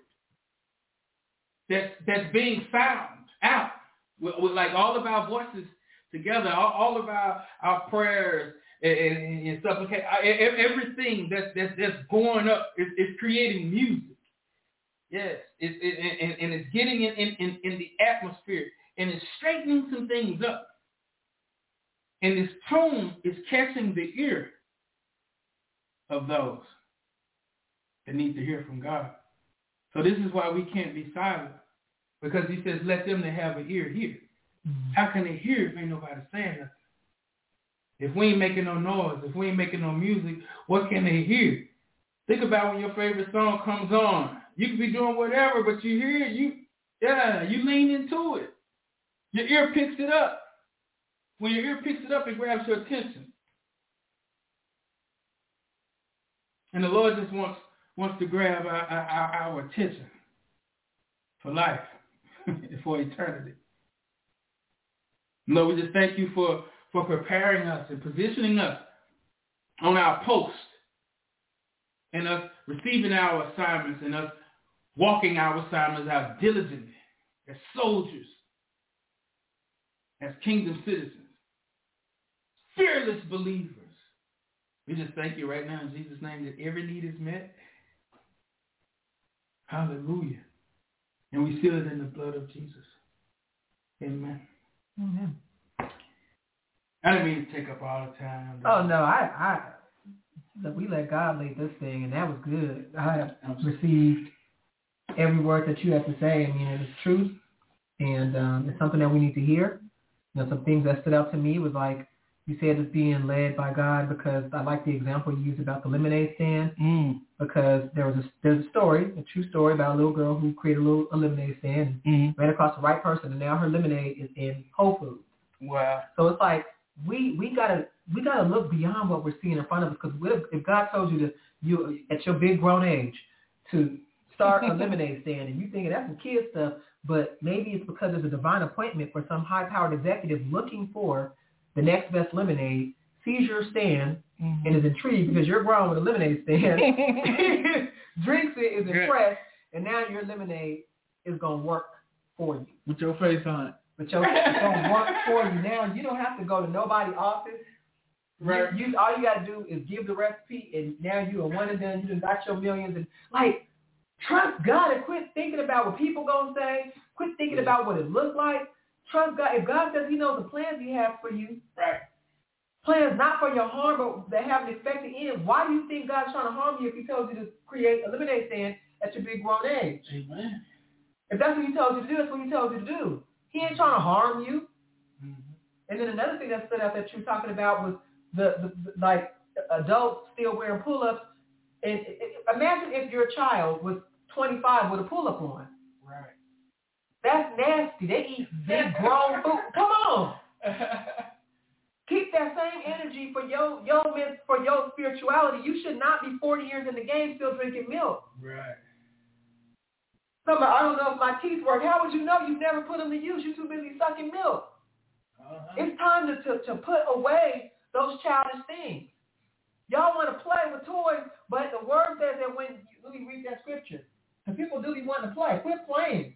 that's being found out with like all of our voices together, all of our prayers and supplication, everything that's going up is creating music. Yes, and it's getting in the atmosphere, and it's straightening some things up. And this tone is catching the ear of those that need to hear from God. So this is why we can't be silent, because he says, let them that have an ear hear. Mm-hmm. How can they hear if ain't nobody saying nothing? If we ain't making no noise, if we ain't making no music, what can they hear? Think about when your favorite song comes on. You can be doing whatever, but you hear it, you lean into it. Your ear picks it up. When your ear picks it up, it grabs your attention. And the Lord just wants to grab our attention for life, for eternity. Lord, we just thank you for preparing us and positioning us on our post, and us receiving our assignments, and us walking our assignments out diligently as soldiers, as kingdom citizens, fearless believers. We just thank you right now in Jesus' name that every need is met. Hallelujah. And we seal it in the blood of Jesus. Amen. Amen. I didn't mean to take up all the time. Oh, no, we let God lead this thing, and that was good. I have received every word that you have to say. I mean, it is truth, and it's something that we need to hear. You know, some things that stood out to me was like, you said it's being led by God, because I like the example you used about the lemonade stand, because there's a story, a true story about a little girl who created a lemonade stand, ran across the right person, and now her lemonade is in Whole Foods. Wow. So it's like, we gotta look beyond what we're seeing in front of us, because if God told you at your big grown age to start a lemonade stand, and you thinking that's some kid stuff, but maybe it's because there's a divine appointment for some high-powered executive looking for the next best lemonade, sees your stand, and is intrigued because you're grown with a lemonade stand, drinks it, is impressed, and now your lemonade is gonna work for you. With your face on it. But it's going to work for you. Now you don't have to go to nobody's office. Right. All you got to do is give the recipe, and now you are one and done. You done got your millions. And like, trust God and quit thinking about what people going to say. Quit thinking about what it looks like. Trust God. If God says he knows the plans he has for you, right? Plans not for your harm, but that have an expected end. Why do you think God's trying to harm you if he told you to create a lemonade stand at your big grown age? Amen. If that's what he told you to do, that's what he told you to do. He ain't trying to harm you. Mm-hmm. And then another thing that stood out that you were talking about was the like adults still wearing pull-ups. And imagine if your child was 25 with a pull-up on. Right. That's nasty. They eat big grown food. Come on. Keep that same energy for your spirituality. You should not be 40 years in the game still drinking milk. Right. Somebody, I don't know if my teeth work. How would you know? You've never put them to use. You're too busy sucking milk. It's time to put away those childish things. Y'all want to play with toys, but the word says that when, let me read that scripture. The people do be wanting to play. Quit playing.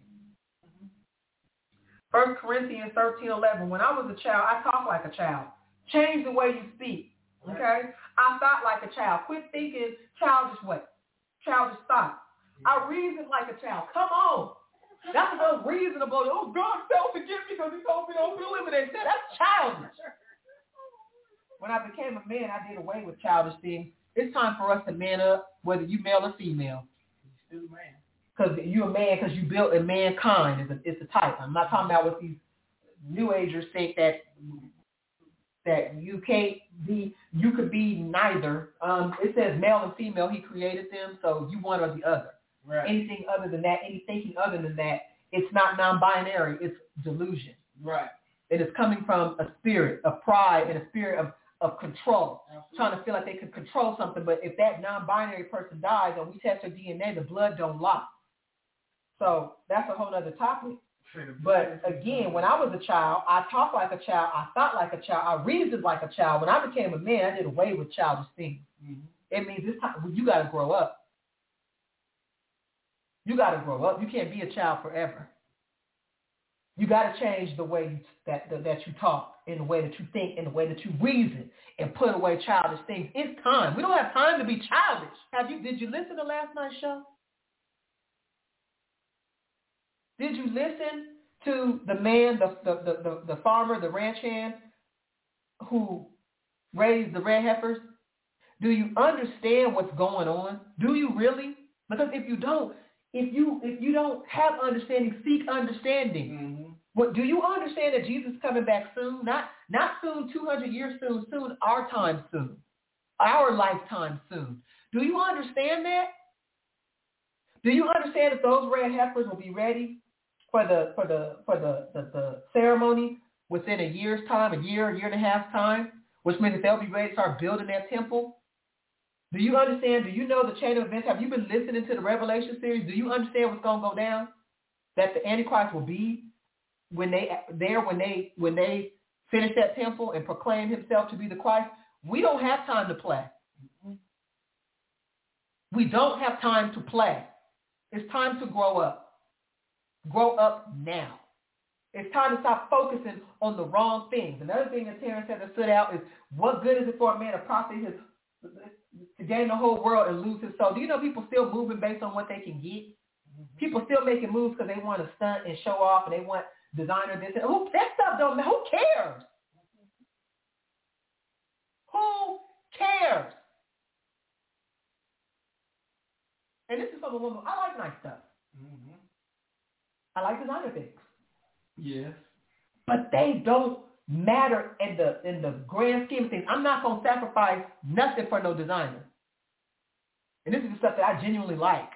1 Corinthians 13:11. When I was a child, I talked like a child. Change the way you speak. Okay? I thought like a child. Quit thinking childish way. Childish thought. I reasoned like a child. Come on. That's unreasonable. Oh, God, don't forgive me because he told me don't eliminate that. That's childish. When I became a man, I did away with childish things. It's time for us to man up, whether you male or female. You're still a man. Because you're a man because you built a mankind. It's a type. I'm not talking about what these New Agers think that you can't be, you could be neither. It says male and female, he created them, so you one or the other. Right. Anything other than that, any thinking other than that, it's not non-binary, it's delusion. Right. It is coming from a spirit of pride and a spirit of control, Absolutely. trying to feel like they can control something. But if that non-binary person dies and we test their DNA, the blood don't lie. So that's a whole other topic. But again, when I was a child, I talked like a child, I thought like a child, I reasoned like a child. When I became a man, I did away with childish things. Mm-hmm. It means this time you got to grow up. You got to grow up. You can't be a child forever. You got to change the way that you talk, in the way that you think, in the way that you reason, and put away childish things. It's time. We don't have time to be childish. Did you listen to last night's show? Did you listen to the man, the farmer, the ranch hand who raised the red heifers? Do you understand what's going on? Do you really? Because if you don't, if you don't have understanding, seek understanding. Mm-hmm. What do you understand that Jesus is coming back soon? Not soon, 200 years soon, our time soon, our lifetime soon. Do you understand that? Do you understand that those red heifers will be ready for the ceremony within a year's time, a year and a half time, which means that they'll be ready to start building that temple? Do you understand? Do you know the chain of events? Have you been listening to the Revelation series? Do you understand what's going to go down? That the Antichrist will be when they finish that temple and proclaim himself to be the Christ. We don't have time to play. We don't have time to play. It's time to grow up. Grow up now. It's time to stop focusing on the wrong things. Another thing that Terrence said that stood out is, what good is it for a man to profit to gain the whole world and lose his soul? Do you know people still moving based on what they can get? People still making moves because they want to stunt and show off, and they want designer this. That stuff don't matter. Who cares? Who cares? And this is from a woman. I like nice stuff. Mm-hmm. I like designer things. Yes. But they don't matter in the grand scheme of things. I'm not going to sacrifice nothing for no designer. And this is the stuff that I genuinely like.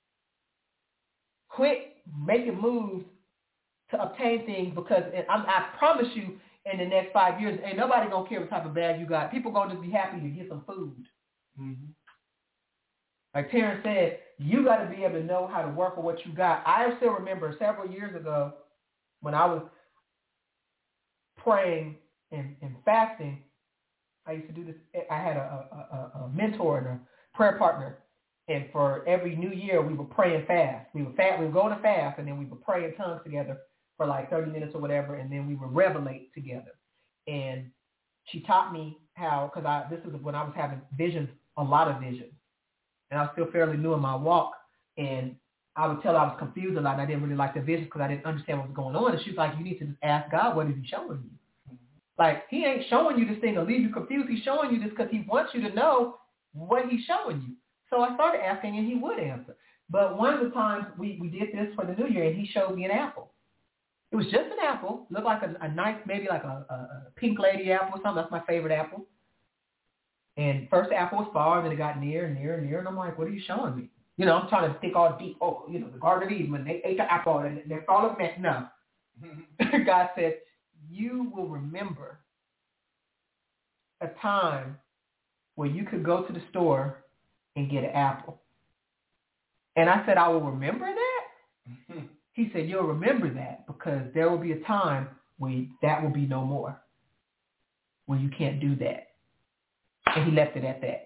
Quit making moves to obtain things, because I promise you in the next 5 years, ain't nobody going to care what type of bag you got. People going to just be happy to get some food. Mm-hmm. Like Terrence said, you got to be able to know how to work with what you got. I still remember several years ago when I was praying and fasting. I used to do this. I had a mentor and a prayer partner, and for every new year we would pray and fast. We would go to fast, and then we would pray in tongues together for like 30 minutes or whatever, and then we would revelate together. And she taught me how, because this is when I was having visions, a lot of visions. And I was still fairly new in my walk, and I would tell her I was confused a lot, and I didn't really like the visions because I didn't understand what was going on. And she was like, you need to just ask God, what is he showing you? Mm-hmm. Like, he ain't showing you this thing to leave you confused. He's showing you this because he wants you to know what he's showing you. So I started asking, and he would answer. But one of the times we did this for the new year, and he showed me an apple. It was just an apple. Looked like a nice, maybe like a pink lady apple or something. That's my favorite apple. And first the apple was far, then it got near and near and near, and I'm like, what are you showing me? You know, I'm trying to think all deep. Oh, the Garden of Eden, when they ate the apple, and they're all of that. No. God said, you will remember a time where you could go to the store and get an apple. And I said, I will remember that? He said, you'll remember that because there will be a time when that will be no more, when you can't do that. And he left it at that.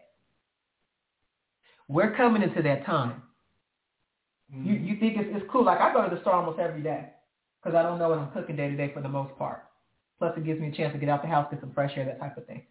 We're coming into that time. You think it's cool. Like I go to the store almost every day because I don't know what I'm cooking day to day for the most part. Plus it gives me a chance to get out the house, get some fresh air, that type of thing.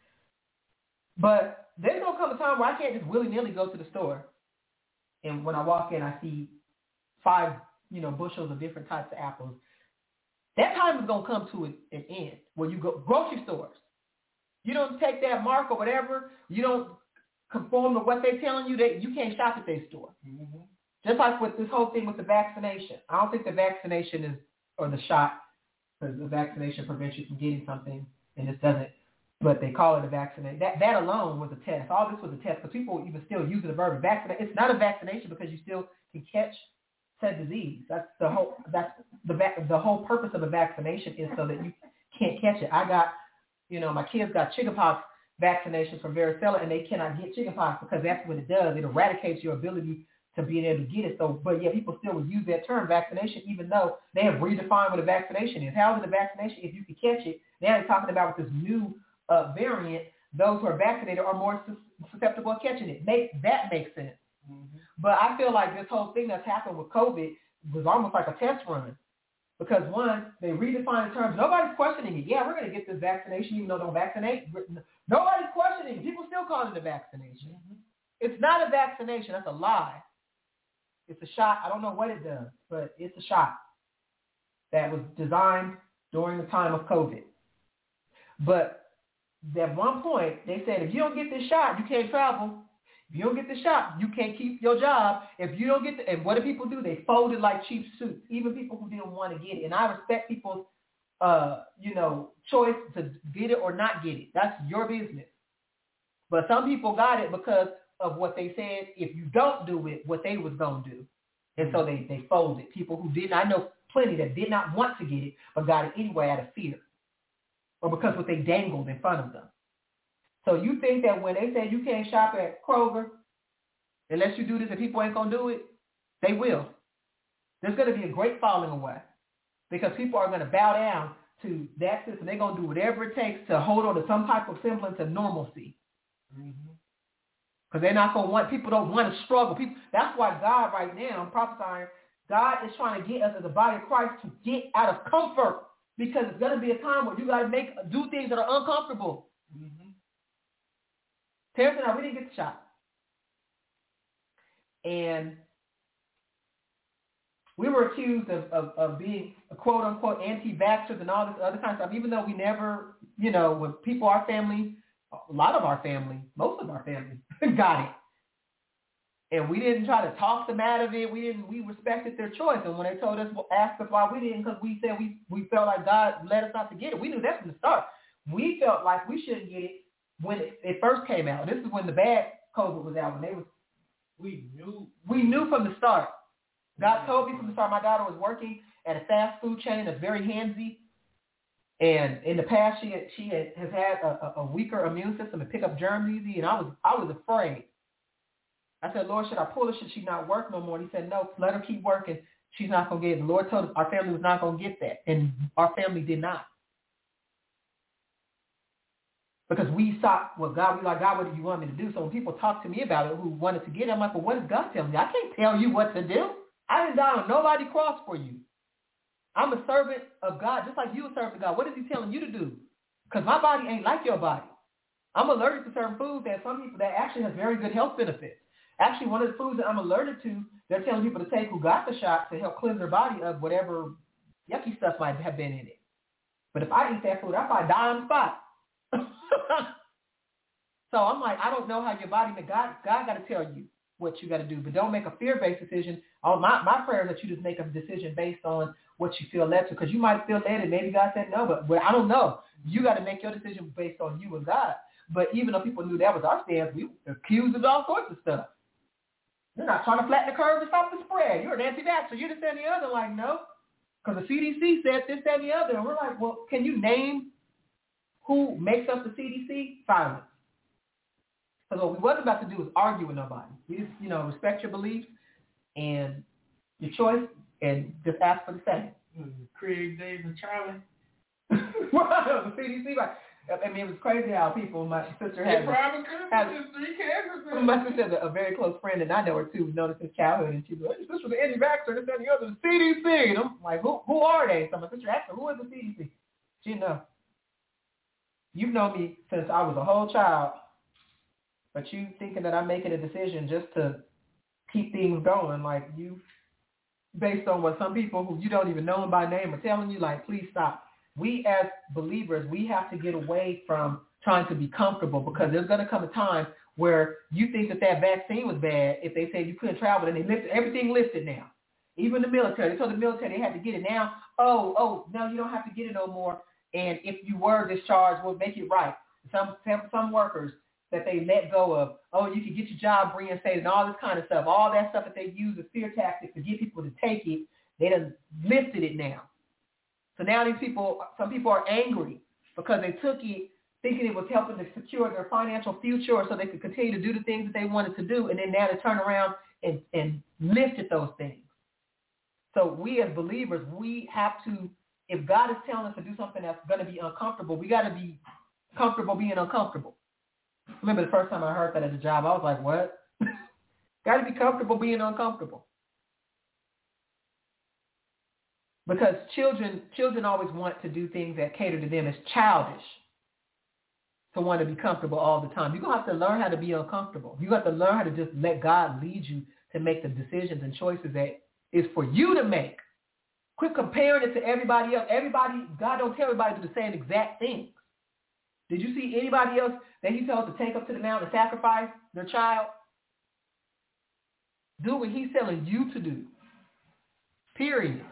But there's going to come a time where I can't just willy-nilly go to the store. And when I walk in, I see 5, bushels of different types of apples. That time is going to come to an end where you go grocery stores. You don't take that mark or whatever. You don't conform to what they're telling you. That you can't shop at their store. Mm-hmm. Just like with this whole thing with the vaccination. I don't think the vaccination is, or the shot, because the vaccination prevents you from getting something, and this doesn't. But they call it a vaccination. That alone was a test. All this was a test because people even still using the verb vaccinate. It's not a vaccination because you still can catch said disease. That's the whole purpose of a vaccination is so that you can't catch it. I got, my kids got chickenpox vaccinations for varicella, and they cannot get chickenpox because that's what it does. It eradicates your ability to being able to get it. So, but yeah, people still would use that term vaccination, even though they have redefined what a vaccination is. How is it a vaccination if you can catch it? Now they're talking about with this new variant, those who are vaccinated are more susceptible to catching it. That makes sense. Mm-hmm. But I feel like this whole thing that's happened with COVID was almost like a test run. Because one, they redefined the terms. Nobody's questioning it. Yeah, we're going to get this vaccination even though don't vaccinate. Nobody's questioning it. People still call it a vaccination. Mm-hmm. It's not a vaccination. That's a lie. It's a shot. I don't know what it does, but it's a shot that was designed during the time of COVID. But at one point, they said, if you don't get this shot, you can't travel. If you don't get the shot, you can't keep your job. If you don't get and what do people do? They fold it like cheap suits, even people who didn't want to get it. And I respect people's, choice to get it or not get it. That's your business. But some people got it because of what they said, if you don't do it, what they was going to do. And so they folded. People who didn't, I know plenty that did not want to get it, but got it anyway out of fear. Or because what they dangled in front of them. So you think that when they say you can't shop at Kroger unless you do this and people ain't going to do it, they will. There's going to be a great falling away because people are going to bow down to that system. They're going to do whatever it takes to hold on to some type of semblance of normalcy. Mm-hmm. Because they're not going to want, people don't want to struggle. That's why God right now, I'm prophesying, God is trying to get us as the body of Christ to get out of comfort because it's going to be a time where you got to do things that are uncomfortable. Mm-hmm. Terrence and I, we didn't get the shot. And we were accused of being a quote-unquote anti-vaxxers and all this other kind of stuff, even though we never, when people, our family, a lot of our family, most of our family got it. And we didn't try to talk them out of it. We respected their choice. And when they told us, asked us why we didn't, because we said we felt like God led us not to get it. We knew that from the start. We felt like we shouldn't get it when it first came out. This is when the bad COVID was out. We knew from the start. God told me from the start. My daughter was working at a fast food chain that's very handsy. And in the past, she has had a weaker immune system and pick up germs easy. And I was afraid. I said, Lord, should I pull her? Should she not work no more? And he said, no, let her keep working. She's not going to get it. The Lord told us our family was not going to get that. And our family did not. Because we sought what God, we like, God, what do you want me to do? So when people talk to me about it who wanted to get it, I'm like, well, what does God tell me? I can't tell you what to do. I didn't die on nobody's cross for you. I'm a servant of God, just like you a servant of God. What is he telling you to do? Because my body ain't like your body. I'm allergic to certain foods that some people that actually has very good health benefits. Actually, one of the foods that I'm allergic to, they're telling people to take who got the shot to help cleanse their body of whatever yucky stuff might have been in it. But if I eat that food, I probably die on the spot. So I'm like, I don't know how your body, but God got to tell you what you got to do. But don't make a fear-based decision. My prayer is that you just make a decision based on what you feel led to, because you might feel led and maybe God said no, but I don't know. You got to make your decision based on you and God. But even though people knew that was our stance, we were accused of all sorts of stuff. You're not trying to flatten the curve to stop the spread. You're an anti-vaxxer. You're this, that, and the other. Like, no. Because the CDC said this, that, and the other. And we're like, well, can you name who makes up the CDC? Silence. Because what we wasn't about to do was argue with nobody. We just, respect your beliefs and your choice. and just ask for the same. Craig, Dave, and Charlie. The CDC, right? I mean, it was crazy how people, my sister had, My sister has a very close friend, and I know her too, known her since childhood, and she's like, your sister's an anti-vaxxer, this, that, and the other, the CDC. And I'm like, who are they? So my sister asked her, who is the CDC? She didn't know. You've known me since I was a whole child, but you thinking that I'm making a decision just to keep things going, like you, based on what some people who you don't even know them by name are telling you, like, please stop. We as believers, we have to get away from trying to be comfortable, because there's going to come a time where you think that vaccine was bad if they said you couldn't travel, and they lifted everything lifted now. Even the military, they told the military they had to get it now. Oh, no, you don't have to get it no more. And if you were discharged, we'll make it right. Some workers that they let go of, you can get your job reinstated and all this kind of stuff. All that stuff that they use as fear tactics to get people to take it, they done lifted it now. So now some people are angry because they took it thinking it was helping to secure their financial future, or so they could continue to do the things that they wanted to do, and then now they turn around and lifted those things. So we as believers, we have to, if God is telling us to do something that's going to be uncomfortable, we got to be comfortable being uncomfortable. I remember the first time I heard that at the job, I was like, what? Got to be comfortable being uncomfortable. Because children always want to do things that cater to them. It's childish to want to be comfortable all the time. You're going to have to learn how to be uncomfortable. You have to learn how to just let God lead you to make the decisions and choices that is for you to make. Quit comparing it to everybody else. God don't tell everybody to do the same exact things. Did you see anybody else that he tells to take up to the mountain and sacrifice their child? Do what he's telling you to do. Period.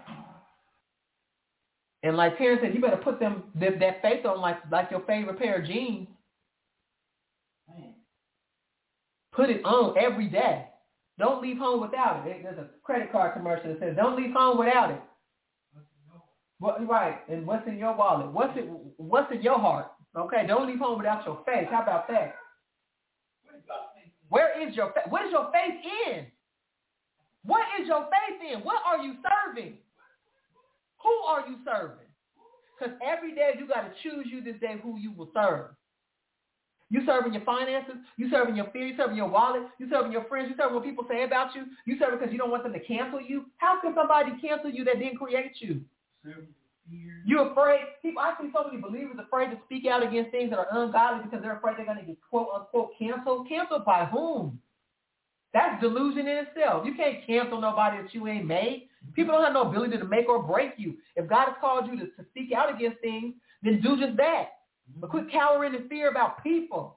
And like Terrence said, you better put that faith on like your favorite pair of jeans. Man. Put it on every day. Don't leave home without it. There's a credit card commercial that says, don't leave home without it. Right. And what's in your wallet? What's in your heart? Okay, don't leave home without your faith. How about that? Where is your faith? What is your faith in? What is your faith in? What are you serving? Who are you serving? Because every day you got to choose you this day who you will serve. You serving your finances. You serving your fear. You serving your wallet. You serving your friends. You serving what people say about you. You serving because you don't want them to cancel you. How can somebody cancel you that didn't create you? You're afraid. I see so many believers afraid to speak out against things that are ungodly because they're afraid they're going to get quote unquote canceled. Canceled by whom? That's delusion in itself. You can't cancel nobody that you ain't made. People don't have no ability to make or break you. If God has called you to speak out against things, then do just that. But quit cowering in fear about people.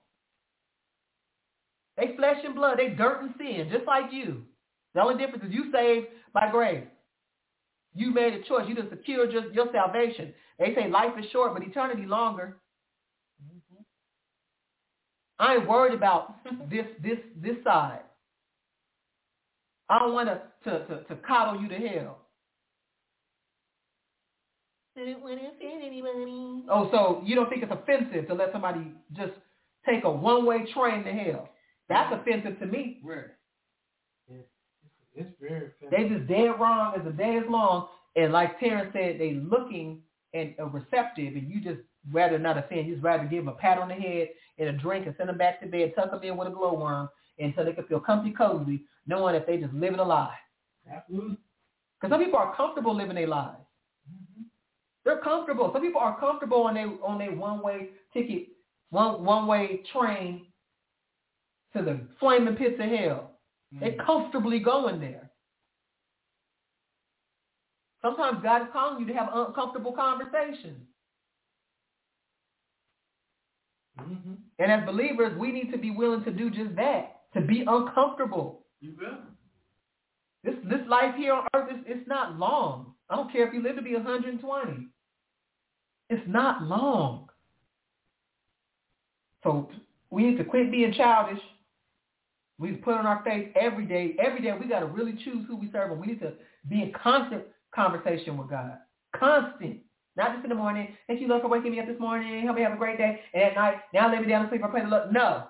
They flesh and blood. They dirt and sin, just like you. The only difference is you saved by grace. You made a choice. You just secured your salvation. They say life is short, but eternity longer. I ain't worried about this side. I don't want to coddle you to hell. Didn't want to offend anybody. Oh, so you don't think it's offensive to let somebody just take a one-way train to hell? That's offensive to me. Right. It's very offensive. They just dead wrong as the day is long. And like Terrence said, they looking and receptive, and you just rather not offend. You just rather give them a pat on the head and a drink and send them back to bed, tuck them in with a glowworm until they can feel comfy, cozy, knowing that they just living a lie. Absolutely. Because some people are comfortable living their lives. Mm-hmm. They're comfortable. Some people are comfortable on their one-way ticket, one-way train to the flaming pits of hell. Mm-hmm. They're comfortably going there. Sometimes God is calling you to have uncomfortable conversations. Mm-hmm. And as believers, we need to be willing to do just that, to be uncomfortable. You bet. This life here on earth, it's not long. I don't care if you live to be 120. It's not long. So we need to quit being childish. We need to put on our faith every day. Every day we got to really choose who we serve. And we need to be in constant conversation with God. Constant. Not just in the morning. Thank you, Lord, for waking me up this morning. Help me have a great day. And at night, now lay me down to sleep. I pray the Lord. No.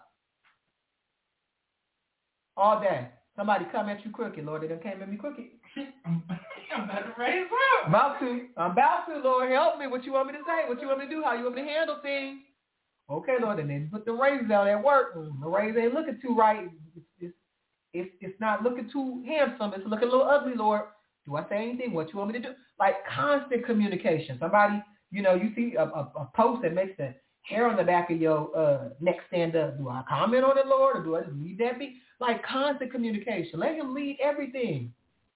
All day. Somebody come at you crooked, Lord. They done came at me crooked. I'm about to raise up. I'm about to, Lord, help me. What you want me to say? What you want me to do? How you want me to handle things? Okay, Lord, and then put the raises out at work. The raise ain't looking too right. It's not looking too handsome. It's looking a little ugly, Lord. Do I say anything? What you want me to do? Like constant communication. Somebody, you see a post that makes the hair on the back of your neck stand up. Do I comment on it, Lord, or do I just leave that be? Like constant communication. Let him lead everything.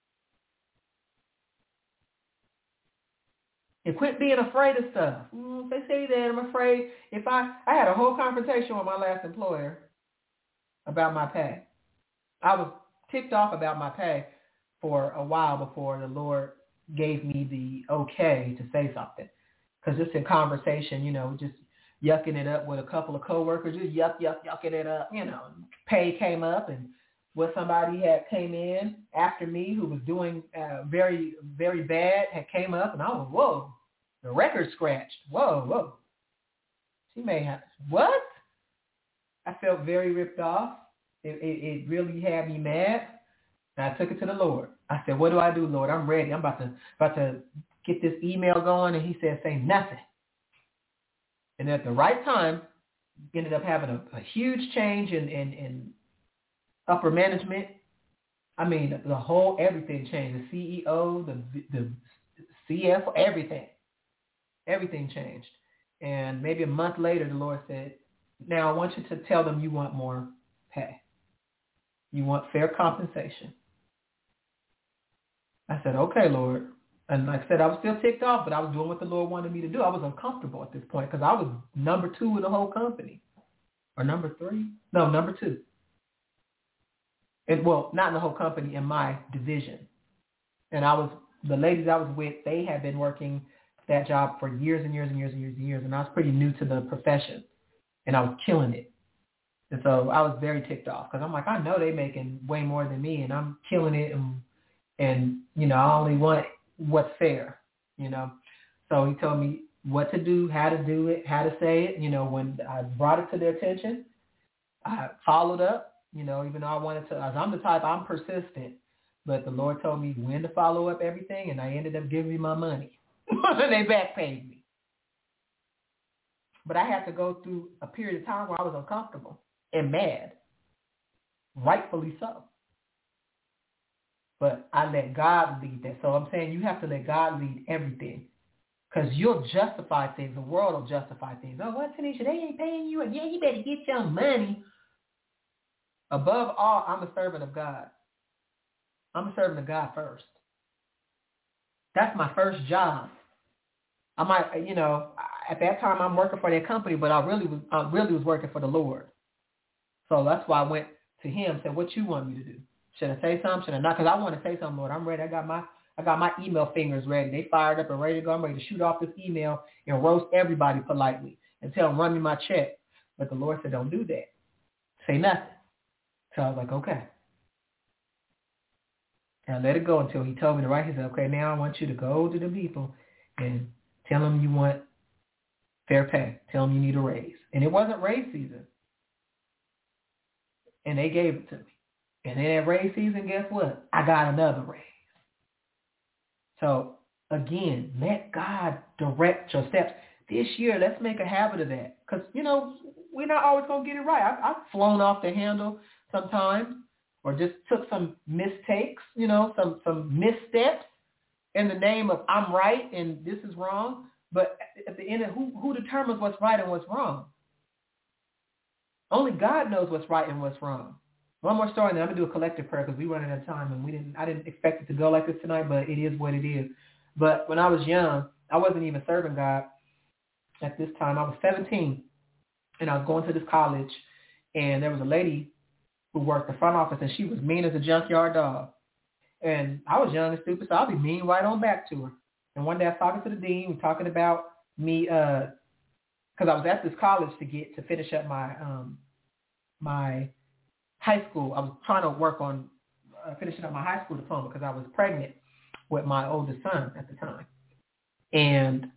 And quit being afraid of stuff. They say that I'm afraid. If I had a whole confrontation with my last employer about my pay. I was ticked off about my pay for a while before the Lord gave me the okay to say something. Because just in conversation, just yucking it up with a couple of coworkers, just yucking it up, pay came up, and what somebody had came in after me who was doing very, very bad had came up, and I was, whoa, the record scratched. Whoa. She may have, what? I felt very ripped off. It really had me mad. And I took it to the Lord. I said, what do I do, Lord? I'm ready. I'm about to get this email going. And he said, say nothing. And at the right time, ended up having a huge change in upper management. I mean, the whole everything changed. The CEO, the CFO, everything. Everything changed. And maybe a month later, the Lord said, now I want you to tell them you want more pay. You want fair compensation. I said, okay, Lord. And like I said, I was still ticked off, but I was doing what the Lord wanted me to do. I was uncomfortable at this point because I was number 2 in the whole company. Or number 3? No, number 2. And, well, not in the whole company, in my division. And the ladies I was with, they had been working that job for years and years and years and years and years. And I was pretty new to the profession. And I was killing it. And so I was very ticked off because I'm like, I know they're making way more than me and I'm killing it. And I only want what's fair, So he told me what to do, how to do it, how to say it. When I brought it to their attention, I followed up, even though I wanted to, as I'm the type, I'm persistent. But the Lord told me when to follow up everything, and I ended up giving me my money. They back paid me. But I had to go through a period of time where I was uncomfortable and mad, rightfully so. But I let God lead that. So I'm saying you have to let God lead everything because you'll justify things. The world will justify things. Oh, what, Tanisha, they ain't paying you. And yeah, you better get your money. Above all, I'm a servant of God. I'm a servant of God first. That's my first job. I might, at that time I'm working for that company, but I really was working for the Lord. So that's why I went to him and said, what you want me to do? Should I say something? Should I not? Because I want to say something, Lord. I'm ready. I got my email fingers ready. They fired up and ready to go. I'm ready to shoot off this email and roast everybody politely and tell them, run me my check. But the Lord said, don't do that. Say nothing. So I was like, okay. And I let it go until he told me to write. He said, okay, now I want you to go to the people and tell them you want fair pay. Tell them you need a raise. And it wasn't raise season. And they gave it to me. And then at raise season, guess what? I got another raise. So, again, let God direct your steps. This year, let's make a habit of that. Because, we're not always going to get it right. I've flown off the handle sometimes or just took some mistakes, some missteps in the name of I'm right and this is wrong. But at the end of who determines what's right and what's wrong? Only God knows what's right and what's wrong. One more story, and then I'm going to do a collective prayer because we running out of time, and I didn't expect it to go like this tonight, but it is what it is. But when I was young, I wasn't even serving God at this time. I was 17, and I was going to this college, and there was a lady who worked the front office, and she was mean as a junkyard dog. And I was young and stupid, so I'll be mean right on back to her. And one day I was talking to the dean, we were talking about me, because I was at this college to finish up my high school. I was trying to work on finishing up my high school diploma because I was pregnant with my oldest son at the time. And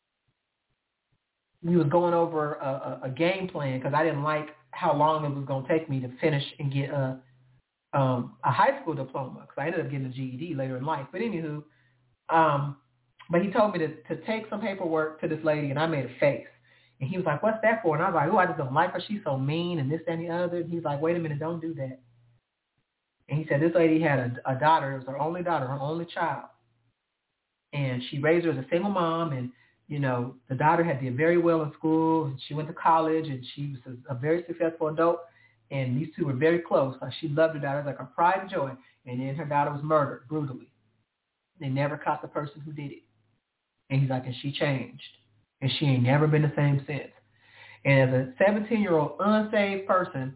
we was going over a game plan because I didn't like how long it was going to take me to finish and get a high school diploma because I ended up getting a GED later in life. But anywho, But he told me to take some paperwork to this lady, and I made a face. And he was like, what's that for? And I was like, oh, I just don't like her. She's so mean and this, that, and the other. And he's like, wait a minute, don't do that. And he said this lady had a daughter. It was her only daughter, her only child. And she raised her as a single mom. And, you know, the daughter had did very well in school. And she went to college, and she was a very successful adult. And these two were very close. Like, she loved her daughter. It was like her pride and joy. And then her daughter was murdered brutally. They never caught the person who did it. And he's like, and she changed. And she ain't never been the same since. And as a 17-year-old unsaved person,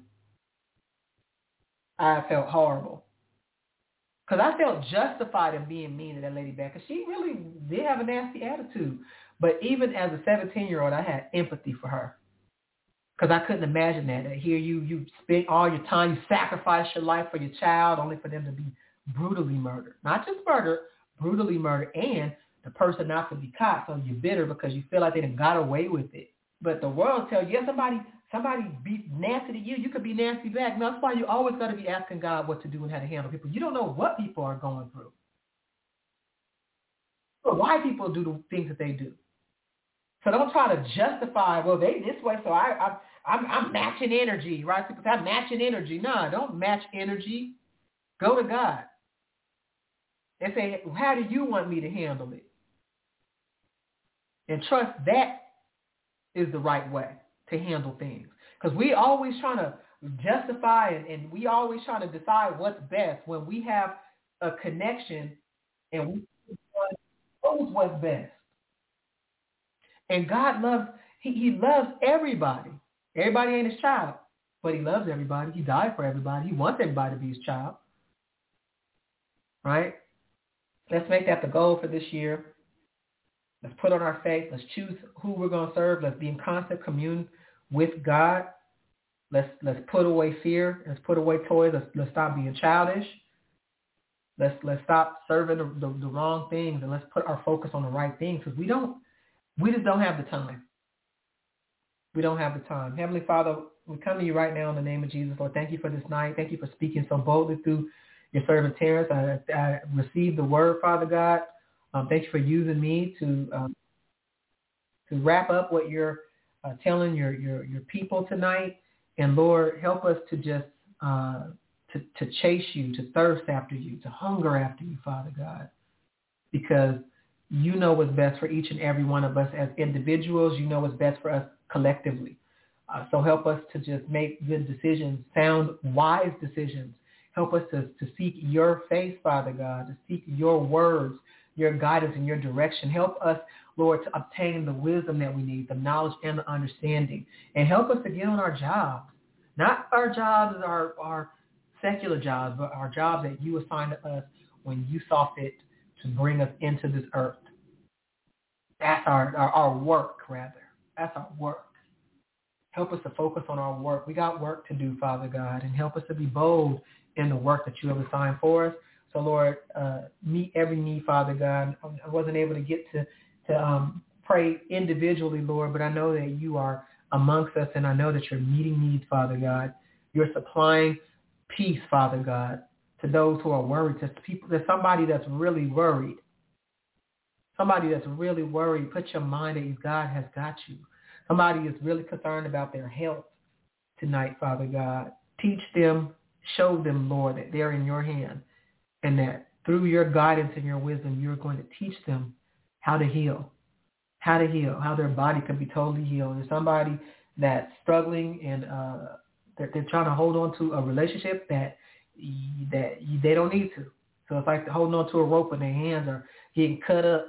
I felt horrible. Because I felt justified in being mean to that lady back. Because she really did have a nasty attitude. But even as a 17-year-old, I had empathy for her. Because I couldn't imagine that. Here you spend all your time, you sacrifice your life for your child only for them to be brutally murdered. Not just murdered, brutally murdered, and the person not to be caught. So you're bitter because you feel like they done got away with it. But the world tells you, yeah, somebody be nasty to you, you could be nasty back. No, that's why you always got to be asking God what to do and how to handle people. You don't know what people are going through. But why people do the things that they do. So don't try to justify, well, they this way, so I'm matching energy, right? People say, I'm matching energy. No, don't match energy. Go to God. And say, how do you want me to handle it? And trust that is the right way to handle things. Because we always trying to justify and we always trying to decide what's best when we have a connection and we knows what's best. And God loves, he loves everybody. Everybody ain't his child, but he loves everybody. He died for everybody. He wants everybody to be his child. Right? Let's make that the goal for this year. Let's put on our faith. Let's choose who we're going to serve. Let's be in constant commune with God. Let's put away fear. Let's put away toys. Let's stop being childish. Let's stop serving the wrong things, and let's put our focus on the right things, because we just don't have the time. We don't have the time. Heavenly Father, we come to you right now in the name of Jesus. Lord, thank you for this night. Thank you for speaking so boldly through your servant Terrence. I received the word, Father God. Thank you for using me to wrap up what you're telling your people tonight. And Lord, help us to just to chase you, to thirst after you, to hunger after you, Father God, because you know what's best for each and every one of us as individuals. You know what's best for us collectively. So help us to just make good decisions, sound, wise decisions. Help us to seek your face, Father God, to seek your words, your guidance and your direction. Help us, Lord, to obtain the wisdom that we need, the knowledge and the understanding. And help us to get on our jobs. Not our jobs, our secular jobs, but our jobs that you assigned to us when you saw fit to bring us into this earth. That's our work, rather. That's our work. Help us to focus on our work. We got work to do, Father God, and help us to be bold in the work that you have assigned for us. So, Lord, meet every need, Father God. I wasn't able to get to pray individually, Lord, but I know that you are amongst us, and I know that you're meeting needs, Father God. You're supplying peace, Father God, to those who are worried, to people. There's somebody that's really worried. Somebody that's really worried. Put your mind at ease. God has got you. Somebody is really concerned about their health tonight, Father God. Teach them, show them, Lord, that they're in your hand, and that through your guidance and your wisdom, you're going to teach them how to heal, how their body can be totally healed. There's somebody that's struggling and they're trying to hold on to a relationship that they don't need to. So it's like holding on to a rope when their hands are getting cut up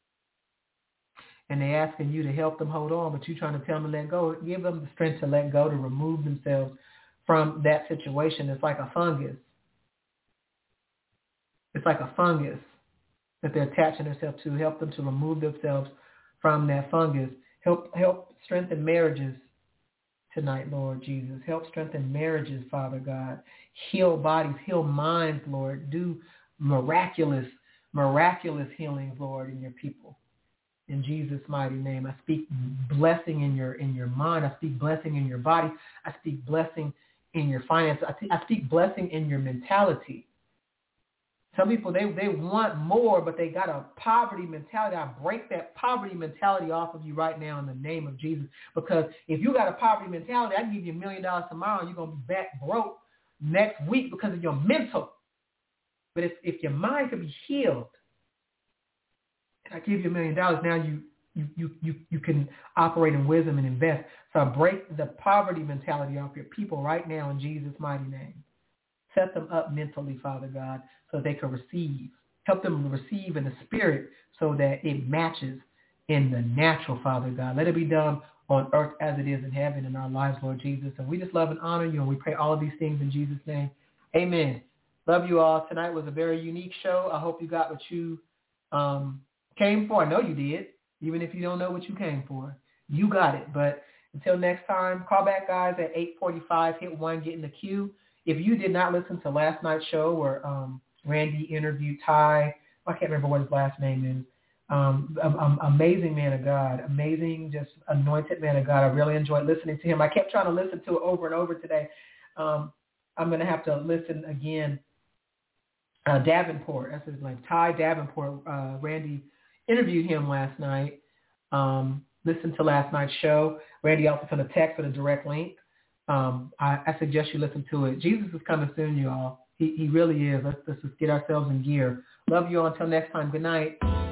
and they're asking you to help them hold on, but you're trying to tell them to let go. Give them the strength to let go, to remove themselves from that situation. It's like a fungus. It's like a fungus that they're attaching themselves to. Help them to remove themselves from that fungus. Help strengthen marriages tonight, Lord Jesus. Help strengthen marriages, Father God. Heal bodies, heal minds, Lord. Do miraculous healings, Lord, in your people. In Jesus' mighty name, I speak blessing in your mind. I speak blessing in your body. I speak blessing in your finances. I speak blessing in your mentality. Some people, they want more, but they got a poverty mentality. I break that poverty mentality off of you right now in the name of Jesus. Because if you got a poverty mentality, I can give you $1 million tomorrow, and you're going to be back broke next week because of your mental. But if your mind could be healed, and I give you $1 million, now you can operate in wisdom and invest. So I break the poverty mentality off your people right now in Jesus' mighty name. Set them up mentally, Father God, so they can receive. Help them receive in the spirit so that it matches in the natural, Father God. Let it be done on earth as it is in heaven in our lives, Lord Jesus. And we just love and honor you, and we pray all of these things in Jesus' name. Amen. Love you all. Tonight was a very unique show. I hope you got what you came for. I know you did, even if you don't know what you came for. You got it. But until next time, call back, guys, at 8:45. Hit 1, get in the queue. If you did not listen to last night's show where Randy interviewed Ty, I can't remember what his last name is, amazing man of God, amazing, just anointed man of God. I really enjoyed listening to him. I kept trying to listen to it over and over today. I'm going to have to listen again. Davenport, that's his name, Ty Davenport. Randy interviewed him last night. Listen to last night's show. Randy also sent a text with a direct link. I suggest you listen to it. Jesus is coming soon, you all. He really is. Let's just get ourselves in gear. Love you all until next time. Good night.